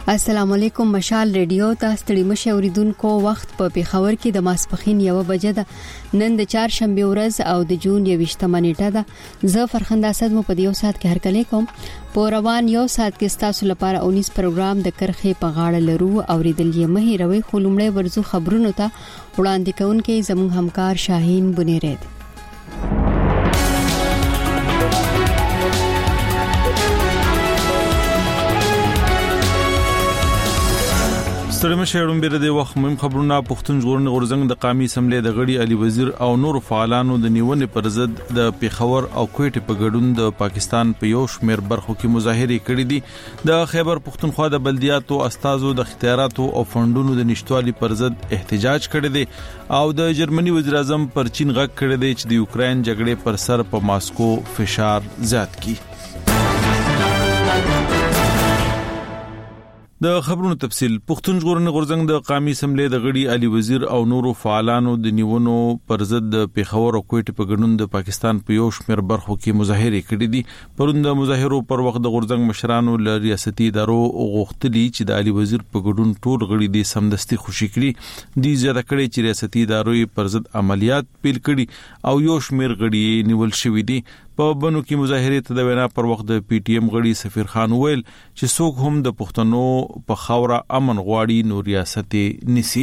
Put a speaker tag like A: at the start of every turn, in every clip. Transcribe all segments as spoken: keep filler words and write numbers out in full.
A: السلام علیکم. مشال ریډیو ته ستړي مشه اوریدونکو، وخت په پیښور کې د ماسپخین یو بجه ده. نن د چهارشنبه ورځ او د جون یوویشتمه نیټه ده. زه فرخنده اسد مو په دیو سات کې هرکلی کوم. په روان یو سات کې تاسو لپاره اونیس پروګرام د کرخې په غاړه لرو. اوریدل یې مهي روي خلومړی ورزو خبرونو ته وړاندې کوونکې زموږ همکار شاهین بنيرید.
B: ستړي مشهورون بیره د وخت مهم خبرونه. پښتون ژغورنې غورځنګ د قومي اسمبلی د غړي علي وزیر او نور فعالانو د نیونې پر ضد د پیښور او کوټې په ګډون د پاکستان په یو شمېر برخو کې مظاهره کړې دي. د خیبر پښتونخوا د بلدیاتو استازو د اختیاراتو او فندونو د نشټوالي پر ضد احتجاج کړی دی او د جرمني وزیر اعظم پر چین غږ کړی دی چې د یوکرين جګړې پر سر په ماسکو فشار زیات کړي. د خبرونو تفصيل. پښتون ژغورنې غورځنګ د قومي اسمبلی د غړي علي وزیر او نورو فعالانو د نیونو پر ضد د پیښور او کوټې په ګډون د پاکستان په یو شمېر برخو کې مظاهره کړې دي. پرون د مظاهرو پر وخت د غورځنګ مشرانو له ریاستي ادارو غوښتلي چې د علي وزیر په ګډون ټول غړي د سمدستي خوشي کړي. دي زیاته کړي چې ریاستي ادارو پر ضد عملیات پیل کړي او یو شمېر غړي نیول شوی دي. په بنو کې مظاهره ته د وینا پر وخت د پی ټی ایم غړي سفیر خان ویل چې څوک هم د پښتنو په خاوره امن غواړي نو ریاست نسی.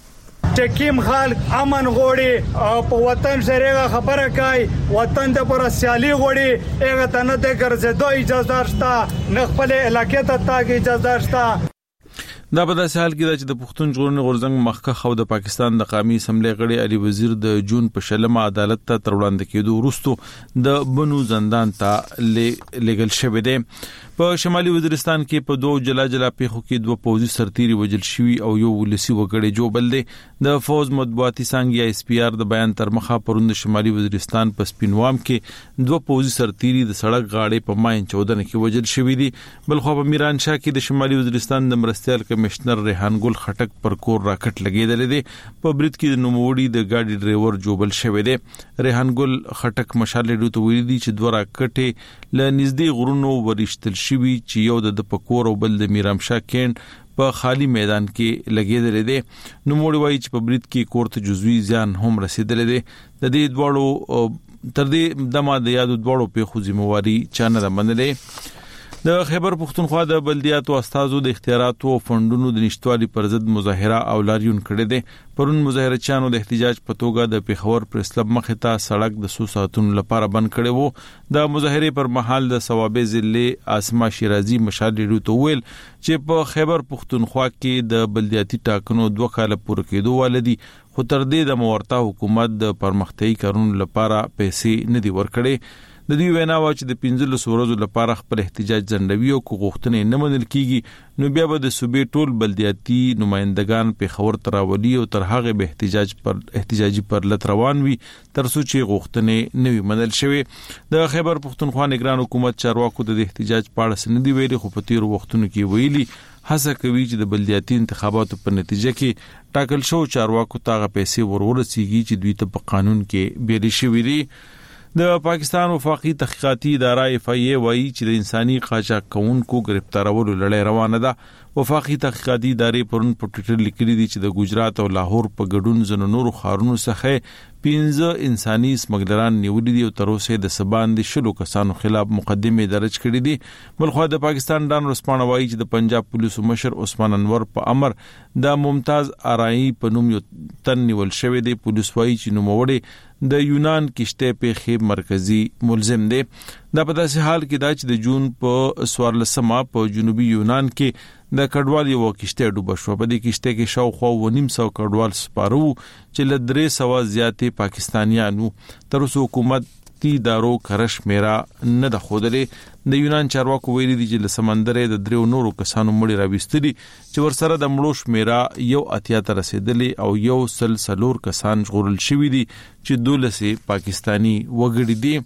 C: ټکیم خلک امن غواړي او په وطن سره خبره کوي، وطن د پر سیالي غواړي، هغه ته نه د ګرځېدو اجازه شته، نه خپل علاقې ته تاګ اجازه شته.
B: دا په داسې حال کې چې د پښتون ژغورنې غورځنګ مخکښ او د پاکستان د قومي اسمبلی غړي علي وزیر د جون په شلمه عدالت ته تر وړاندې کېدو وروسته د بنو زندان ته لېږل شوی دی. په شمالي وزیرستان کې په دوه جلا جلا پیښو کې دوه پوځي سرتیري وژل شوي او یو ولسی وګړي جوړل دي. د فوز مطبوعاتي څنګه اس پی آر د بیان تر مخه پروند شمالي وزیرستان په سپینوام کې دوه پوځي سرتیري د سړک غاړې په ماین چودنه کې وژل شوي دي. بلخو په میران شاه کې د شمالي وزیرستان د مرستيال کمشنر ریحان ګل خټک پر کور راکټ لګیدل دي. په برید کې د نوموړي د گاډي ډرایور جوړل شوی دی. ریحان ګل خټک مشالې ډوته ویلي دي چې دوه راکټې ل نږدې غرونو ورشتل شوی چې یو د پکور او بل د میرامشاه کېند په خالی میدان کې لګیدل دي. نو موږ وایي چې په برید کې کورته جزوی زیان هم رسیدل دي. د دې دواړو تر دې دمه د یادو دواړو په خو ذمہواری چانه منلې. د خیبر پښتونخوا د بلدیاتو استازو د اختیاراتو او فندونو د نشټوالي پر ضد مظاهره او لاریون کړي دي. پرون مظاهرچیانو د احتجاج په توګه د پیښور پریس کلب مخې ته سړک د څو ساعتونو لپاره بند کړي وو. د مظاهره پر مهال د ثوابه ضلع اسما شیرازي مشال ډیرو ویل چې په خیبر پښتونخوا کې د بلدیاتي ټاکنو دوه کال پوره کېدو ولدي، خو تر دې د مورتا حکومت د پرمختیايي کارونو لپاره پیسې نه دی ورکړي. د دې وینا و چې د پنځلس ورځو لپاره خپل احتجاج ځنډوي او غوښتنې نه منل کیږي نو بیا به د صوبې ټول بلدیاتي نمائندگان په خبر تراولي او تر هغه به احتجاج پر احتجاجي پر لټ روان وي تر څو چې غوښتنې نه وي منل شوی. د خیبر پښتونخوا نگران حکومت چارواکو د احتجاج په اړه سندې ویلي، خو په تیر وختونو کې ویلي هڅه کوي چې د بلدیاتي انتخاباتو په نتیجه کې ټاکل شو چارواکو ته پیسې ورورسیږي چې دوی ته په قانون کې بیل شوی دي. د پاکستان وفاقي تحقیقاتي اداره اف ای ای وایي چې د انساني قاچاق کوونکو گرفتارولو لړۍ روانه ده. وفاقي تحقیقاتي ادارې پرون په ټویټر لیکلي دي چې د ګجرات او لاهور په ګډون زنو نورو خارونو څخه پنځه انساني سمګلران نیولې دي او تر اوسه د سبان دي شلو کسانو خلاف مقدمه درج کړې دي. بلخو د پاکستان ډان رسپانه وایي چې د پنجاب پولیسو مشر عثمان انور په امر د ممتاز آرای په نوم یو تن نیول شوی دی. پولیس وایي چې نوموړی د یونان کشته په خیب مرکزی ملزم دی. دا په داسې حال کې دا چې د جون په سوارلسمه په جنوبي یونان کې د کډوال یو کشته ډوب شو. په دې کشته کې شاوخوا ونیم سو کډوال سپارو چې ل درې سو زیاتې پاکستانیانو تر اوسه حکومت تی دارو کرش میرا نه د خودلې. د یونان چارواکو ویلي دي چې له سمندرې د دریو نورو کسانو مړي راوستلي چې ورسره د مړوش میرا یو اتیا ته رسیدلې او یو سلسلور کسان ژغورل شوي دي چې دولسه پاکستانی وګړي دي.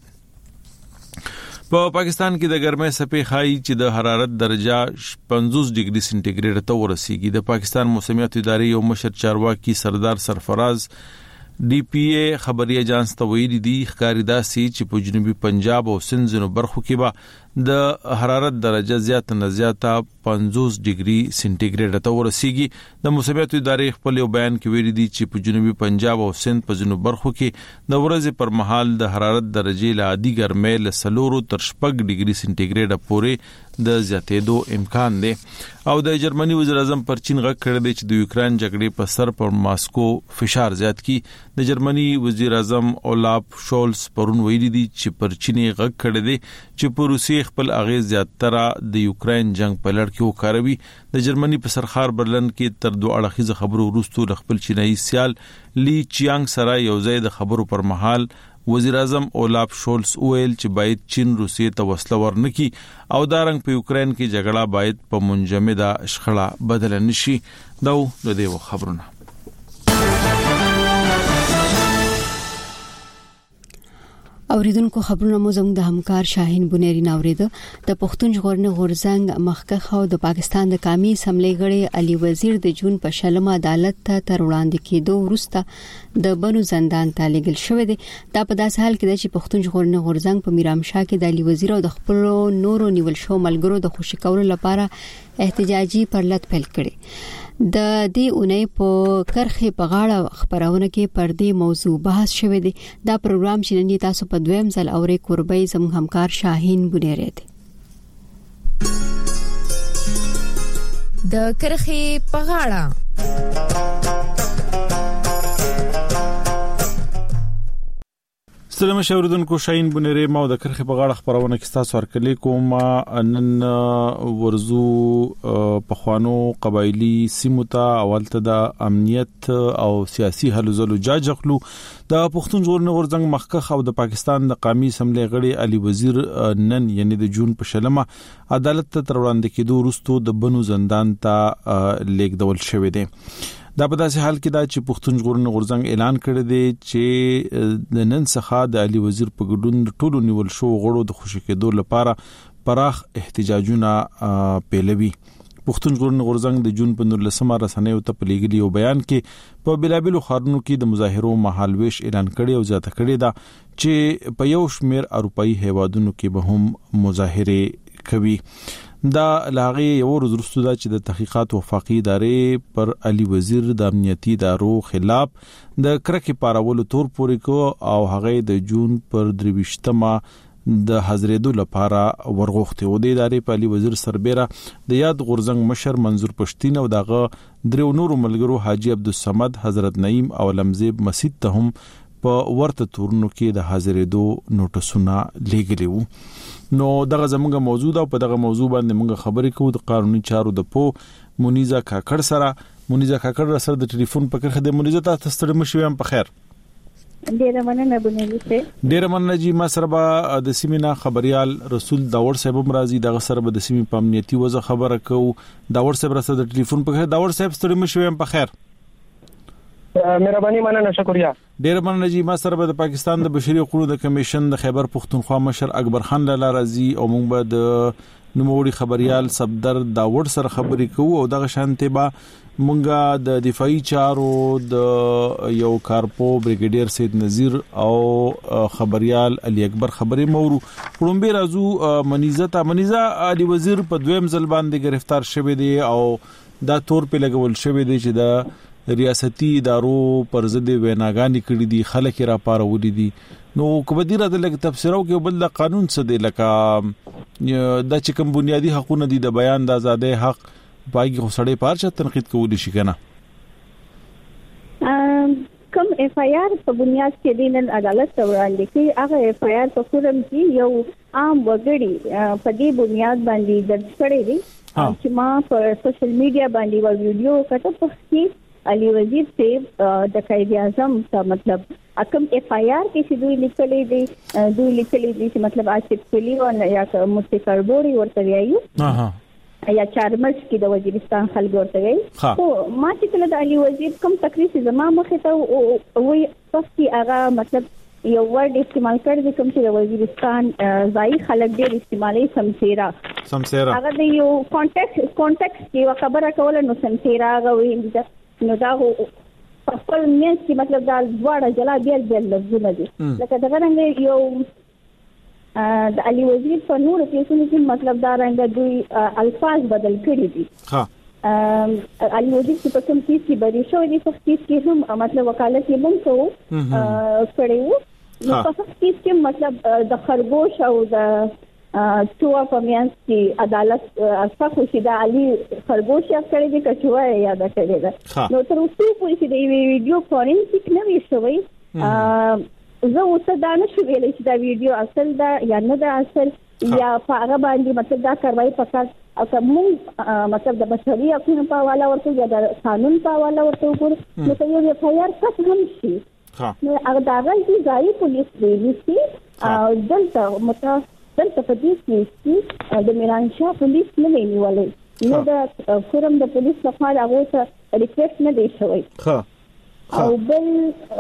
B: په پاکستان کې د ګرمۍ څپې خای چې د حرارت درجه پنځوس ډیګري سنټیګریډ ته ورسیږي. د پاکستان موسمیات ادارې یو مشر چارواکي سردار سرفراز ډي پی اے خبري اجانس ته ویلي دي ښکاری داسي چې په جنوبي پنجاب او سند زنو برخو کې به د حرارت درجه زیات نه زیاته پنځوس ډیګري سنټیګریډ ته ورسیږي د موسمیات ادارې خپل یو بیان کې ویلي دي چې په جنوبي پنجاب او سند په جنوب برخو کې د ورځې پر مهال د حرارت درجه له عادي ګرمۍ له سلورو تر شپږ ډیګري سنټیګریډ پورې د زیاتېدو امکان دی او د جرمني وزیر اعظم پر چین غږ کړی دی چې د یوکرين جګړې په سر پر ماسکو فشار زیات کی. د جرمني وزیر اعظم اولاف شولز پرون ویلي دی چې پر چین غږ کړی دی چې په روسي خپل اغیز زیاتره د یوکرين جنگ په لړ کې وکاروي. د جرمني په سرخار برلن کې تر دوه اړخیزه خبرو وروسته خپل چینایي سیال لی چیانګ سره یو ځای د خبرو پر مهال وزیر اعظم اولاف شولز ویل چې باید چین روسیې ته وسله ورنکي او دا رنګ په یوکرين کې جګړه باید په منجمده شخړه بدل نشي. دا د دې خبرونه
A: اوریدونکو خبرونه مو زموږ د همکار شاهین بنيري ناوریده. د پښتون ژغورنې غورځنګ مخکخ او د پاکستان د قومي اسمبلی غړي علي وزیر د جون په شلمه عدالت ته تر وړاندې کېدو وروسته د بنو زندان ته لېږل شوې دي. دا په داس حال کې چې پښتون ژغورنې غورځنګ په میرامشاه کې د علي وزیر او د خپل نورو نیول شو ملګرو د خوشی کولو لپاره احتجاجي پرلط پیل کړي. د دې اونۍ په کرخه په غاړه خبرونه کې پر دې موضوع بحث شوې دي. دا پروګرام چې نن تاسو په دویم ځل اورې قربای زموږ همکار شاهین بنيري دی.
D: د کرخه په غاړه
B: سلام شوردونکو شاهین بنيري ما د کرخه په غاړه خبرونه کې تاسو ورکلې کوم. نن ورزو په خوانو قبایلی سیمو ته اولته د امنیت او سیاسي هلو ځلو جاجخلو د پښتون ژغورنې غورځنګ مخکخ او د پاکستان د قومي اسمبلی غړي علي وزیر نن یعنی د جون په شلمه عدالت ته تر وړاندې کېدو وروسته د بنو زندان ته لیږدول شوې دي. دا په داسې حال کې دا چې پښتون ژغورنې غورځنګ اعلان کړی دی چې د نن څخه د علي وزیر په ګډون ټولو نیول شو غړو د خوشی کېدو لپاره پراخ احتجاجونه پیلوي. پښتون ژغورنې غورځنګ د جون په نولسمه رسنیو ته په لیږلي یو بیان کې په بلابلو خارونو کې د مظاهرو مهالويش اعلان کړی او ځاته کړی دا چې په یو شمیر اروپאי هیوادونو کې به هم مظاهره کوي. دا لاغي یو ورځ وروسته دا چې د تحقیقات وفاقي ادارې پر علي وزیر د امنیتي ادارو خلاف د کرکې پارولو تور پورې کو او هغه د جون پر درويشتمه د حاضرېدو لپاره ورغوښتي. و د ادارې په علي وزیر سربېره د یاد غورځنګ مشر منظور پښتين او دغه درو نورو ملګرو حاجی عبدالصمد حضرت نعیم او لمزيب مسجد ته هم په ورته تورنو کې د حاضرېدو نوټسونه لېږلي وو. نو دغه زموږه موضوع ده. په دغه موضوع باندې موږ خبرې کوو د قانوني چارو د پو مونیزه کاکړ سره. مونیزه کاکړ سره د ټلیفون په کرخه د مونیزه تاسو ستړي مشوي هم په خیر.
E: ډیره مننه بنیلی سه.
B: ډیره مننه جی. ما سره به د سیمینا خبريال رسول داور صاحب مرضی دغه سره به د سیمې په امنیتي وضع خبره کوو. داور صاحب سره د ټلیفون په خیر. داور صاحب ستړي مشوي هم په خیر.
F: مهرباني مننه شکریا.
B: ډیر مننه جی. ما سره به د پاکستان د بشري حقوقو د کمیشن د خیبر پختونخوا مشر اکبر خان لاله رازي او موږ به د نوموړي خبريال صفدر داوود سره خبرې کوو او دغه شانته به مونږه د دفاعي چارو د یو کارپو بریګیډیر سید نذیر او خبريال علي اکبر خبرې مورو. پړومبه رازو منیزه منیزه علي وزیر په دویم ځل باندې گرفتار شوی دی او دا تور په لګول شوی دی چې د ریاستي ادارو پر ضد ویناګانی کړې دي خلک را پارولې دي. نو کوم دي راځي لکه تفسیرو کې بل د قانون څه دی لکه د چې کوم بنیادی حقوقونه دي د بیان د آزادۍ حق پایږي خو سړی پارچه تنقید کولی شي کنه.
E: کوم اف آی آر په بنیاد کې دینن عدالت ته وړاندې کی هغه اف آی آر په فورم کې یو عام وګړي په دې بنیاد باندې درج کړی دی چې ما په سوشل میډیا باندې یو ویډیو کټه پخې علي وزیر سے د قائد اعظم کا مطلب اکم ایف آئی آر کې چې دوی لیکلي دي دوی لیکلي دي چې مطلب آصف کلی او یا مستقر بوري ورته ویایو اها یا چارمز کې د وزیرستان خلک ورته ویي. او ما چې کله د علي وزیر کوم تقریر زما مخه ته وي پسې هغه مطلب یو ورډ استعمال کړی کوم چې د وزیرستان ځای خلک ډېر استعمالي سمسيرا سمسيرا هغه د یو کانټیکس کانټیکس کې خبره کوله نو سمسيرا هغه وي نو دا خپل مینس کې مطلب دا دواړه جلا بیا بیا لفظونه دي لکه دا څنګه یو د علي وزیر په نور کیسونو کې مطلب دا رنګ دوی الفاظ بدل کړي دي. ها علي وزیر چې په کوم کیس کې بری شو دي په کیس کې هم مطلب وکالت یې مونږ کوو کړیو. نو په کیس کې مطلب د خرګوش او د چوا په میانس کې عدالت اسا خوشي د علي خرګوش یا کړی دي کچوا یا دا کړی ده. نو تر اوسه پورې چې د ویډیو فورنسیک نه وي شوی زه اوس دا نه شو ویلای چې دا ویډیو اصل ده یا نه ده اصل یا په هغه باندې مطلب دا کاروایی پکار او کوم مطلب د بشري حقوقو په حواله ورته یا د قانون په حواله ورته وګورو نو ته یو فایار کټ هم شي. نو هغه دا غوښتي ځای پولیس دی چې او دلته متا دلته په دې کې د میرانشاه پولیس نه نیولې نو د فورم د پولیس لپاره هغه ته ریکوست نه دی شوی. او بل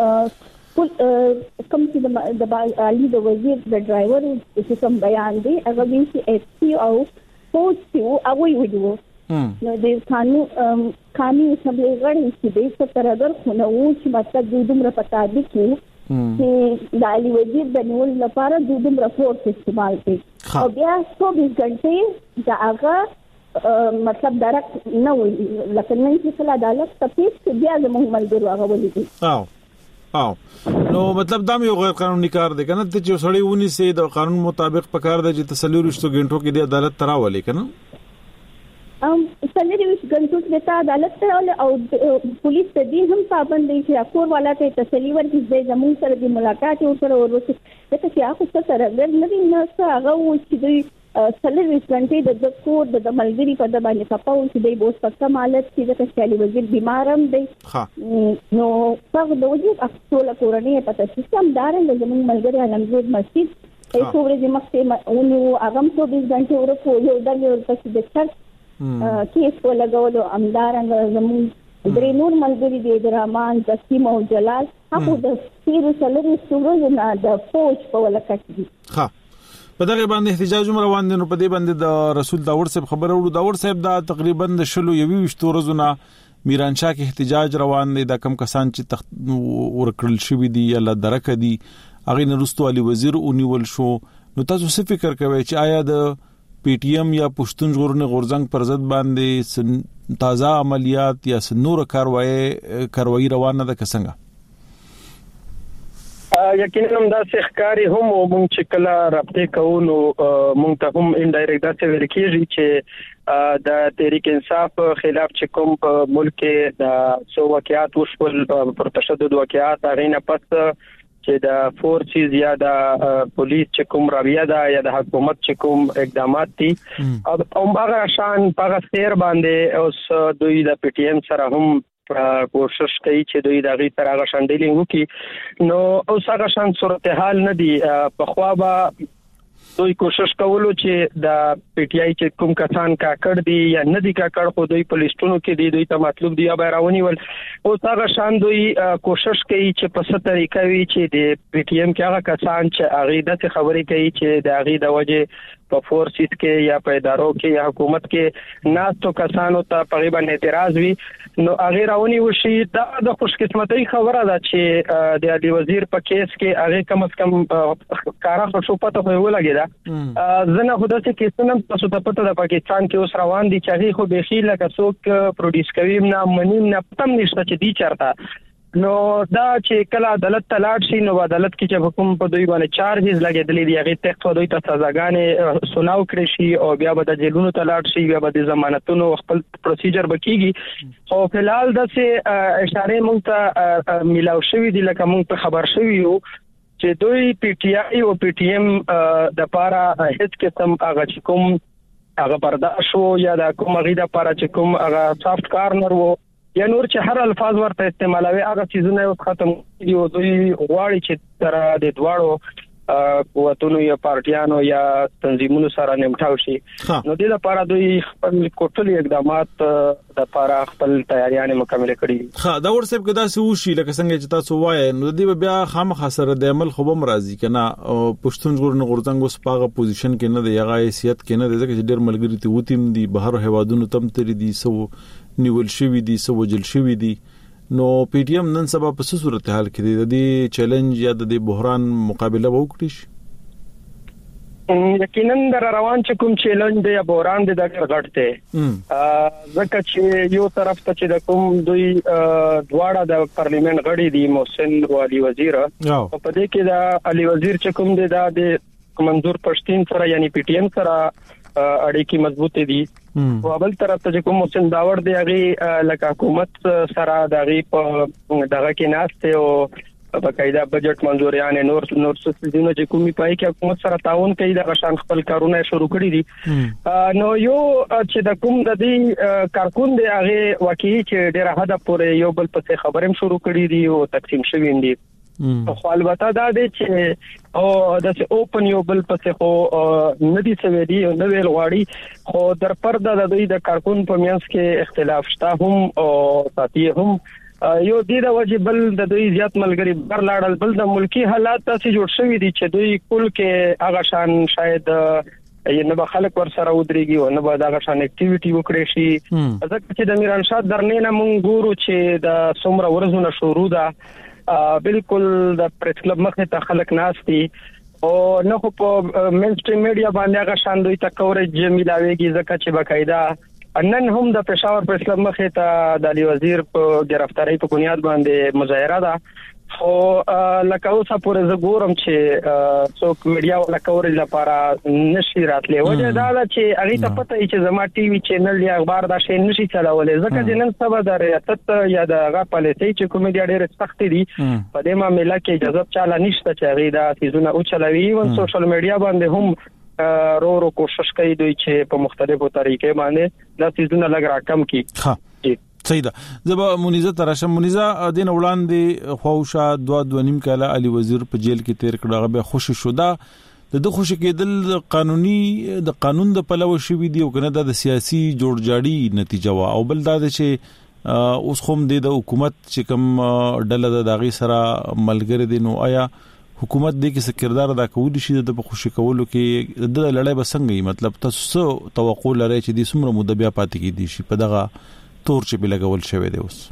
E: کوم چې د علي د وزیر د ډرایور چې کوم بیان دی هغه وی چې ایس پی او فوج چې هغه ویډیو نو د قانون قانوني اسمبلی غړي چې د سترګر خو نو چې مطلب د دومره پتا دي کې چې د علي وزیر د نیول لپاره د دومره فورس استعمال کړي او بیا چوبیس غنټې دا هغه مطلب درک نه وي لکه نن چې کله عدالت تفصیل بیا زموږ ملګرو هغه ولیدي.
B: او او نو مطلب دا یو غیر قانوني کار دی کنه ته چې سړی ونی سي د قانون مطابق پکار دی چې تسلی رښتو غنټو کې د عدالت تراولې کنه
E: ام تسلی رښتو غنټو کې د عدالت تراولې او پولیس د دې هم پابند دي چې اکور والا ته تسلی ورکړي چې زموږ سره د ملاقات او سره ورته چې هغه څه سره ګر نه دي نو هغه و چې دوی سلوي سنټي د کور د ملګری په د باندې پپاو چې دی بوس په حالت کې د کشالي وزیر بیمارم دی. نو څنګه د وجود اصول کورنۍ په سیستم دارن د زموږ ملګری علمزود مسجد ای څوره چې مخته اونې اغم چوبیس غنټه ورته یو د یو پس د چر کیس په لګولو امدارنګ زموږ درې نور ملګری دی درمان تسیم او جلال هغه د سیرو سلوي سورو نه د فوج په ولکټ دي.
B: ها په دغه باندې احتجاج هم روان دي. نو په دې باندې د رسول داور صاحب خبره ورو داور صاحب دا تقریبا د شلو یوي وشتو ورځونه میرانشاه کې احتجاج روان دي. د کم کسان چې تخت ورکړل شوی دي یا ل درک دي هغه نرستو علي وزیر اونیول شو. نو تاسو څه فکر کوئ چې آیا د پی ټی ایم یا پښتون ژغورنې غورځنګ پر ضد باندې تازه عملیات یا نور کاروایی کاروایی روانه ده کسنګه؟
F: یقینا دا ښکاری هم مونږ چې کله رابطه کوو نو مونږ ته هم انډایرکټ دا څه ویل کېږي چې د تحریک انصاف خلاف چې کوم په ملک کې د څو واقعات وشول پر تشدد واقعات هغه نه پس چې د فورسز یا د پولیس چې کوم راویه ده یا د حکومت چې کوم اقدامات دي او هغه شان په سیر باندې اوس دوی د پی ټی ایم سره هم کوشش کوي چې دوی دغه تر هغه شاندلې وکړي. نو اوس هغه شان صورتحال نه دی په خوا به دوی کوشش کولو چې د پی ټی آی چې کوم کسان کاکړ دي یا نه دي کاکړ خو دوی په لیستونو کې دي دوی ته مطلب دی یا بیرونی ول اوس هغه شان دوی کوشش کوي چې په ست طریقه وی چې د پی ټی ایم کې هغه کسان چې هغه د خبرې کوي چې د هغه د وجه په فورسز کې یا په ادارو کې یا حکومت کې ناستو کسانو ته تقریبا اعتراض وی نو هغه راونی وشي دا د خوش قسمتۍ خبره ده چې د علي وزیر په کیس کې هغه کم از کم کارا خو پته ولګی دا زنه خو داسې کیسونه تاسو ته پته ده پاکستان کې اوس روان دي چې هغه خو بخیل لکه څوک پروډوس کوي نه منیم نه پم نشته چې دی چرته نو دا چې کله عدالت ته لاړ شي نو عدالت کې چې حکم په دوی باندې چارجز لګیدلې دي هغه تخت په دوی ته سزاګانې سناو کړی شي او بیا به د جیلونو ته لاړ شي بیا به د ضمانتونو خپل پروسیجر بکیږي او فلحال د څه اشاره مونږ ته ملاو شوی دي لکه مونږ ته خبر شوی یو چې دوی پی ټی آی او پی ټی ایم د پاره هیڅ قسم هغه چې کوم هغه برداشت شو یا د کوم غیدا لپاره چې کوم هغه سافت کارنر وو یا نور چې هر الفاظ ورته استعمالوي هغه چیزونه اوس ختم دي او دوی غواړي چې تر د دواړو قوتونو یا پارټیانو یا تنظیمونو سره نیمټاو شي نو د لپاره دوی خپل کوټلي اقدامات د لپاره خپل تیاریانه مکمل کړي.
B: ها دا ورسېب کدا سو شي لکه څنګه چې تاسو وایي نو د بیا خامخا سره د عمل خو بم راضي کنه پښتون ژغورنې غورځنګ اوس پاغه پوزیشن کې نه دی هغه حیثیت کې نه دی ځکه چې ډېر ملګری ته وتیم دي بهر هوادونو تم تر دي سو نیول شوی دي سو وجل شوی دي نو پی ټی ایم نن سبا په صورت حال کې د دې چیلنج یا د دې بحران مقابله وکړي
F: یقینا در روان چې کوم چیلنج دی بوران دی د غټ ته ځکه چې یو طرف ته چې د کوم دوی دواړه د پارلیمنت غړي دي محسن او علي وزیر په دې کې د علي وزیر چې کوم دی د منظور پښتين سره یعنی پی ټی ایم سره اړیکې مضبوطې دي او بل طرف ته کوم محسن داور دی هغه لکه حکومت سره دغه په دغه کې ناشته او په قاعده بجټ منځوريان نور نور څه دي چې کومي پای کې حکومت سره تعاون کوي د غشان خپل کارونه شروع کړی دي نو یو چې د کوم د دې کارکون دی هغه واقعي چې ډېر حد پورې یو بل په خبرم شروع کړی دي او تقسیم شوی دي خو البته دا دی چې او د اوپن یو بل په خو ندي سوي دي نو ویل غواړي خو در پرده د دوی د کارکون په میانس کې اختلاف شته هم او ساتي هم یو دې د وجه بل د دوی زیات ملګری بر لاړل بل د ملکی حالات ته جوړ شوی دي چې دوی کول کې هغه شان شاید یې نه به خلک ور سره ودرېږي او نه به دا شان اکټیویټي وکړي شي ځکه چې د میرانشاه درنه مونږ ګورو چې د څومره ورځونه شروع ده بالکل د پریس کلب مخه ته خلک ناشتي او نه خو په مین سټریم میډیا باندې هغه شان دوی ته کوریج ملاويږي ځکه چې باقاعده نن هم د پېښور پریس کلب مخه ته د علي وزیر په گرفتاری په بنیاد باندې مظاهره ده خو لکه اوسه پورې زه ګورم چې څوک میډیا ولا کورج لپاره نشي راتلې وجه دا ده چې هغه ته پته چې زما ټي وي چینل یا اخبار دا شی نشي چلولې ځکه چې نن سبا د ریاست یا د غا پالیسي چې کومې ډېر سخت دي په دې معاملې کې اجازه چاله نشته چې هغه دا سيزونه او چلوي او سوشل میډیا باندې هم رو رو کوشش کوي دوی چې په مختلفو طریقې باندې دا سيزونه لګ راکم کی
B: ها صحیح ده زبا منیزه تراشم منیزه دین وړاندې خوښه دوا دوا نیم کاله علي وزیر په جیل کې تیر کړه به خوشی شوه د د خوشی کېدل قانوني د قانون د پلوه شوی دی او کنه د سیاسي جوړجاړي نتیجه وا او بل دا چې اوس خوم د حکومت چې کوم ډله د داغي سره ملګری دي نو آیا حکومت دې کې څه کردار ادا کولی شي د خوشی کولو کې د لړۍ بسنګي مطلب تاسو توقع لرئ چې د سمره مده بیا پاتې کې دي شي په دغه تور چې بلګول شوی دی اوس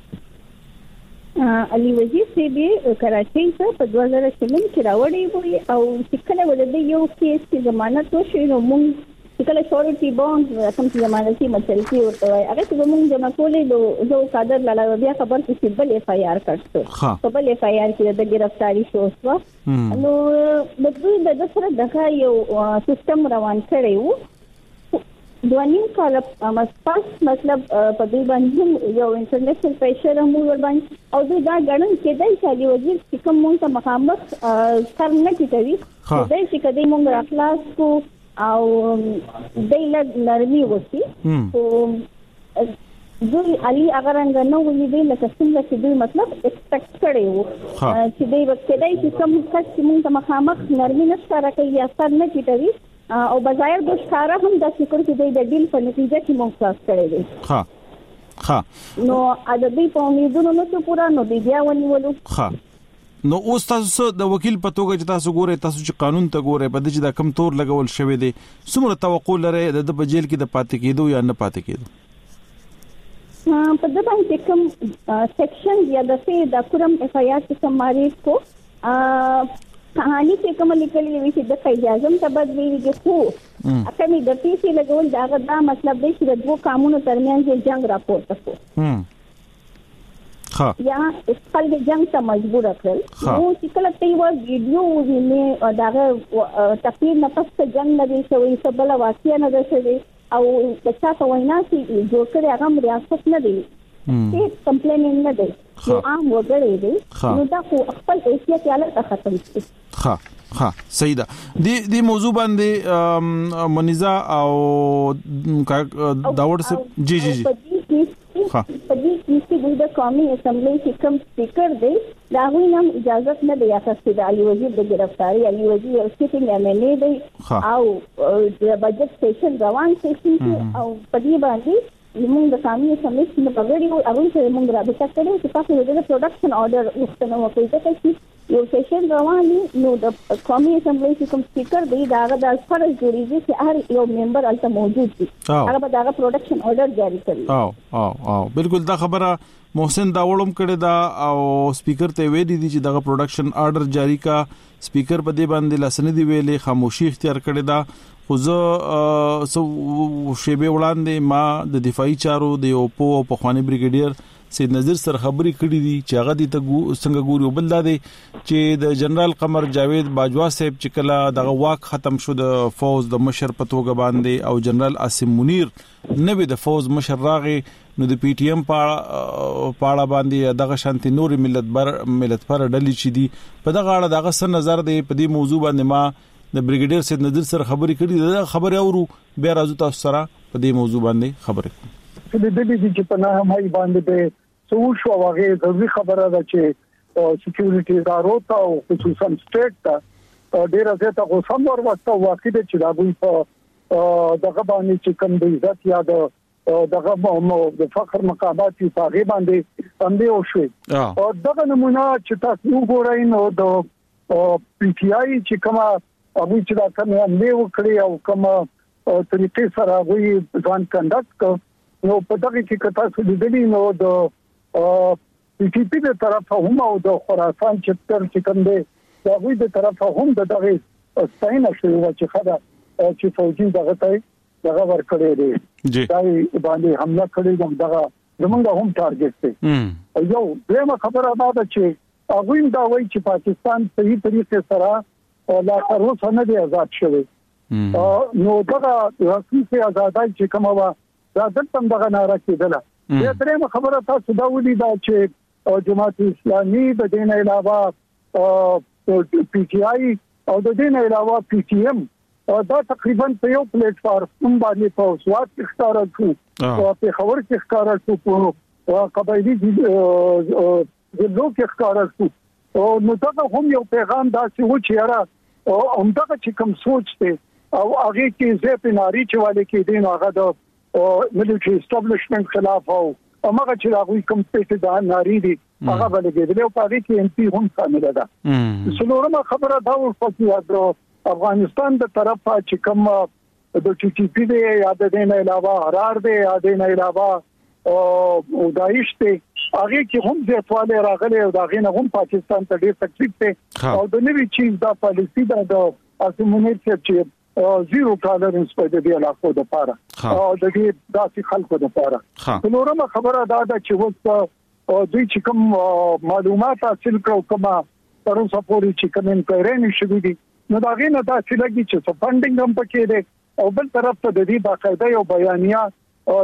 E: علي وزیر سی بي کراچۍ ته په دوه زره شلم کې راوړی وي او چې کله ولې یو کیس کې ضمانت وشي نو موږ چې کله شورټي بوند کوم چې ضمانتي مسلې ورته وای هغه چې موږ جمع کولې نو زه قادر لاله بیا خبر چې بل اف آی آر کړو په بل اف آی آر کې د گرفتاری شو نو د دوی د سره دغه یو سیستم روان کړی وو دوانیم کال پس مطلب په دې باندې یو انټرنیشنل پریشر هم ور باندې او دوی دا غړن کېدای چې علي وزیر چې کوم مونږ ته مخامخ سر نه کیږي دا چې کدی مونږ راخلاص کو او دایله نرمي وسی او دوی علي اگر څنګه نو ویلې لکه څنګه چې دوی مطلب ایکسپیکټ کړي وو چې دوی وکړای چې کوم کس چې مونږ ته مخامخ نرمي نشته راکې یا سر نه کیږي او بظاهر د ښکارا هم د فکر کې دوی د ډیل په نتیجه کې مونږ خلاص کړی دی
B: ها ها
E: نو ادبي په امیدونو نو څه پورا نو بیا ونیولو
B: ها نو اوس تاسو د وکیل په توګه چې تاسو ګورئ تاسو چې قانون ته ګورئ په دې چې دا کم تور لګول شوی دی څومره توقع لرئ د په جیل کې د پاتې کېدو یا نه پاتې کېدو
E: په دې باندې کوم سیکشن یا د سې د کوم اف آی آر چې سماري کو کہانی کې کوم لیکلي وي چې د اجازه ته بد ویږي خو اته می د پی سي لګول دا دا مطلب دی چې د دوه قانونو ترمنځ جنگ راپورته کو
B: ها
E: یا خپل د جنگ ته مجبور کړل نو چې کله ته یو ویډیو ویني دا تقریر نه پس جنگ نه دی شوی څه بل واقعیا نه ده شوی او د چا ته وینا چې جوړ کړی هغه ریاست نه دی چې کمپلین نه دی یو عام وګړی دی نو دا خو خپل حیثیت یې له ختم شي
B: ها ها صحیح ده د دې موضوع باندې منیزه او داور سے جی جی جی
E: ها په دې کې د قومي اسمبلی کې کوم سپیکر دی دا غوښنه نام اجازه نه دی اخیستل د علي وزیر د گرفتاری علي وزیر سټینګ ایم ایل ای دی او د بجټ سیشن روان سیشن او په دې باندې موږ د قومي اسمبلی په بغیر او هغه سره موږ رابطه کړې چې تاسو د پروډکشن آرډر وختونه وکړئ چې یو سیشن روان نو د قومي اسمبلی کوم سپیکر دی دا د فرض جوړیږي چې هر یو ممبر الته موجود وي هغه به دا پروډکشن آرډر جاری کوي
B: او او او بالکل دا خبره محسن دا وړم کړي دا او سپیکر ته ویلي دي چې دا پروډکشن آرډر جاری کا سپیکر په دې باندې لاسنه دی ویلي خاموشي اختیار کړي دا خو زه سو شیبه وړاندې ما د دفاعي چارو د یو په پخوانی بریګیډیر سید نذیر سره خبري کړې دي چې هغه د څنګه ګوري بل دا دي چې د جنرال قمر جاوید باجوا صاحب چې کله دغه واک ختم شو د فوز د مشر په توګه باندې او جنرال عاصم منیر نوې د فوز مشر راغی نو د پی ټی ایم پاړه باندې دغه شانتي نور ملت بر ملت پر ډلې چي دي په دغه اړه دغه سن نظر دی په دې موضوع باندې ما د بریګیډیر سید نذیر سره خبري کړې ده خبره اورو بیا راځو تاسو سره په دې موضوع باندې خبرې کوو
G: د دې چې په نه مې باندې به څو شو هغه د خبره ده چې سکیورټي ادارو ته او خصوصا سټیټ ته ډیره زیاته غوسم ورسته واقع ده چې دا دوی په دغه باندې چې کوم د عزت یا د دغه د فخر مقامات په هغه باندې باندې او شوي او دغه نمونه چې تاسو وګورئ نو د پی ټی آی چې کومه ابو چې دا کومه عمله وکړي او کومه طریقې سره وی ځان کنډکټ نو په دغه کې کتا څه لیدلی نو د پی ټی پی د طرفه هم او د خراسان چپټر چې کوم دی دا وی د طرفه هم د دغه ستاینه شوی چې خدا چې فوجي دغه ته دغه ورکړی دی دا باندې حمله کړی دغه زمونږ هم ټارګټ دی یو دغه خبره ده چې هغه دا وایي چې پاکستان صحیح طریقې سره لا تر اوسه نه دی آزاد شوی نو دغه رسمي آزادۍ چې کومه وا دا دلته دغه ناره کېدله یا درېمه خبره تاسو دا ولې دا چې جماعت اسلامي د دین علاوه پی ټی آی او د دین علاوه پی ټی ایم دا تقریبا په یو پلیټ فارم باندې په سواد کې ښکارا شو او په خبر کې ښکارا شو په قبایلی ضلعو کې ښکارا شو او نو دا هم یو پیغام دا چې و چې را او همدغه چې کوم سوچ ته او هغه کې زه په ناری چې والے کې دین هغه د او ملټری اسټابلیشمنت خلاف او هغه چې هغه کوم څه د ناری دي هغه بلګېدل او په دې کې ام پی هم شامل ده څلورمه خبره دا ورته د افغانستان د طرفه چې کوم د ټي ټي پی دی یا د دین علاوه حرار دی یا د دین علاوه او داعش دی هغه کې هم ځواله راغلي او دا غینه هم پاکستان ته ډیر تکلیف دی او د نوې چیز دا پالیسی دا د اسمونیت چې زیرو ټالرنس په دې علاقو د پاره او د دې داسې خلکو د پاره نورمه خبره دا ده چې وڅ دوی چې کوم معلومات حاصل کړو کومه تر اوسه پورې چې کوم انکوایري نشوي دي نو دا غینه دا چې لګي چې فندینګ هم پکې دی او بل طرف ته د دې باقاعده یو بیانیه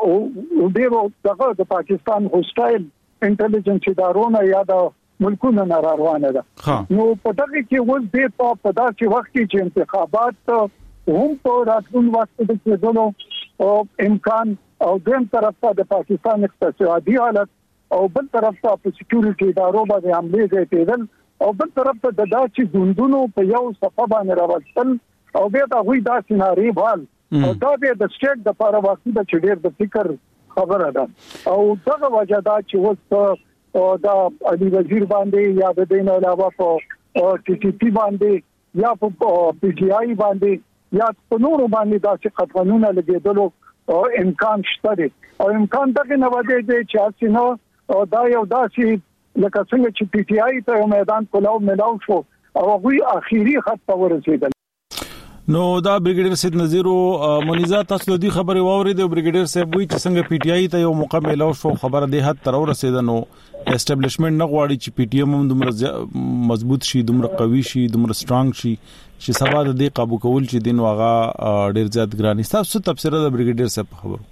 G: د ډیرو دغه د پاکستان هوسټایل انټيليجنس ادارونو یا د ملکونو نه روانه ده نو په دغه کې اوس د په داسې وخت کې چې انتخابات هم په راتلون وخت کې کېدلو او امکان او دیم طرف ته د پاکستان اقتصادي حالت او بل طرف ته په سکیورټي ادارو باندې حمله کېدل او بل طرف ته د داسې ګوندونو په یو صفه باندې راوستل او بیا دا وی دا سيناري بال او دا د سټیټ د لپاره واقعي د چډیر د فکر خبره ده او دغه وجه دا چې وڅ او دا علي وزیر باندې یا د دین علاوه په ټي ټي پی باندې یا په پی ټي آی باندې یا په نورو باندې دا چې قانونونه لګیدلو او امکان شته او امکان دغه نه وځي چې اسینو دا یو داسې لکه څنګه چې پی ټي آی ته میدان کولاو ملاو شو او هغه اخیری خط ته ورسېدل
B: نو دا بریګیډیر سید نذیر او منیزه تاسو د دې خبره واورید او بریګیډیر صاحب وی چې څنګه پی ټی آی ته یو مکمل او شو خبره ده حد تر ورسېده نو اسټابلیشمنت نه غواړي چې پی ټی ایم هم دومره مضبوط شي دومره قوي شي دومره سترونګ شي چې سبا د دې قابو کول چې دین واغه ډیر زیات ګرانی تاسو تفسیر د بریګیډیر صاحب خبرو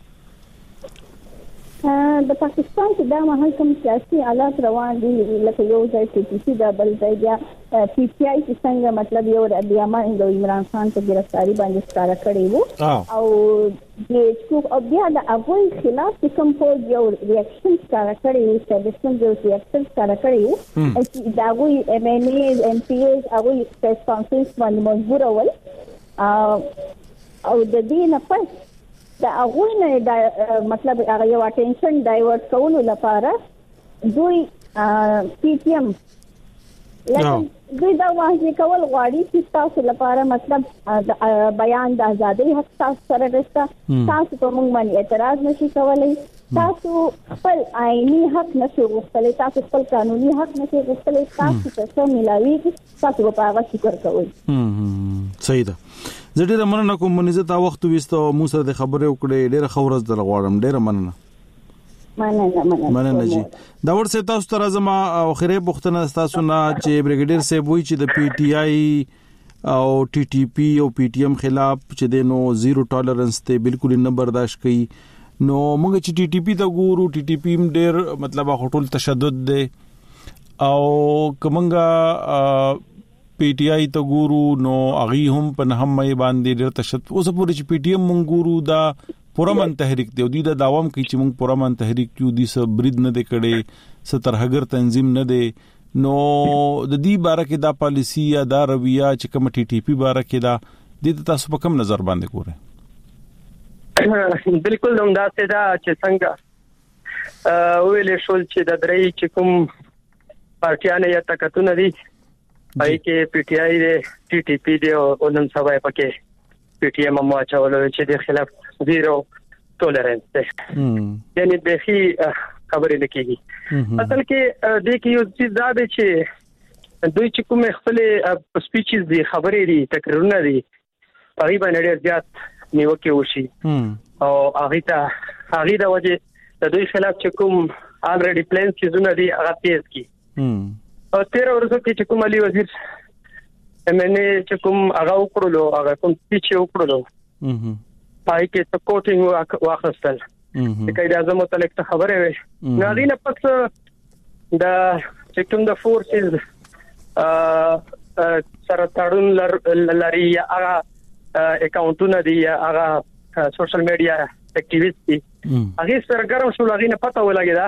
E: د پاکستان کې دا مهال کوم سیاسي حالات روان دي لکه یو ځای ټي ټي پی دا بل ځای بیا پی ټي آی چې څنګه مطلب یو بیا ما د عمران خان په گرفتاری باندې ستاره کړی وو او د څوک او بیا د هغه خلاف کوم په یو ریاکشن ستاره کړی وو چې د څنګه ریاکشن ستاره کړی وو چې دا وی ام ان ای ام پی ایز هغه پریس کانفرنس باندې مجبور ول او د دې نه پس دا هغه نه دا مطلب هغه یو اټینشن ډایورټ کولو لپاره دوی پی ټی ایم لکه دوی دا واضح کول غواړي چې تاسو لپاره مطلب بیان د ازادۍ حق تاسو سره رسته، تاسو په موږ باندې اعتراض نشي کولای، تاسو خپل آئینی حق نشي غوښتلی، تاسو خپل قانوني حق نشي غوښتلی، تاسو ته څه ملاویږي تاسو په هغه شکر کوئ.
B: صحیح ده. زه ډیره مننه کوم منځ ته وخت وېستو مو سره د خبرې وکړې، ډیره خورز در غواړم، ډیره مننه.
E: مننه مننه
B: مننه جی. دا ورسې تاسو ته راځم او خیره بوختنه تاسو نه چې بریګیډیر صاحب وایي چې د پی ټی آی او ټي ټي پی او پی ټی ایم خلاف چې د نو زیرو ټالرنس ته بالکل نه برداشت کوي. نو موږ چې ټي ټي پی ته ګورو، ټي ټي پی ډیر مطلب هټول تشدد دی او کومنګا پی ټی آی ته ګورو نو اغي هم په نه هم باندې ډیر تشدد. اوس پورې چې پی ټی ایم مونږ ګورو دا پرمن تحریک دی او دی دا داوام کوي چې مونږ پرمن تحریک کیو دي سب برید نه دی کړي، سترهګر تنظیم نه دی. نو د دې باره کې دا پالیسی یا دا رویه چې کوم ټي ټي پی باره کې دا د تاسو په کوم نظر باندې ګورئ؟
F: بالکل همدا څه دا چې څنګه ویلې شول چې د درې چې کوم پارټیانه یا طاقتونه دي پای کې پی ټی آی دی، ټي ټي پی دی او نن سبا پکې پی ټی ایم مو اچول چې د خلاف زیرو ټولرنس دی. یعنی د هي خبرې لیکيږي. اصل کې د کې یو څه دا دی چې دوی چې کوم خپل سپیچز دي، خبرې دي، تقریرونه دي، تقریبا ډېر زیات نیوکه وشي او هغه ته هغه د وجه د دوی خلاف چې کوم الریډي پلان چیزونه دي هغه تیز کی. او تیر ورځو کې چې کوم علي وزیر امنه چې کوم هغه وکړلو، هغه کوم چې وکړلو پای کې سپورټینګ واخستل چې کله اعظم متعلق خبره وي نارینه پس د چې کوم د فورسز سره تړون لري هغه اکاونټونه دي، هغه سوشل میډیا اکټیویست دي، هغه سرګرم شو، هغه نه پته ولګیدا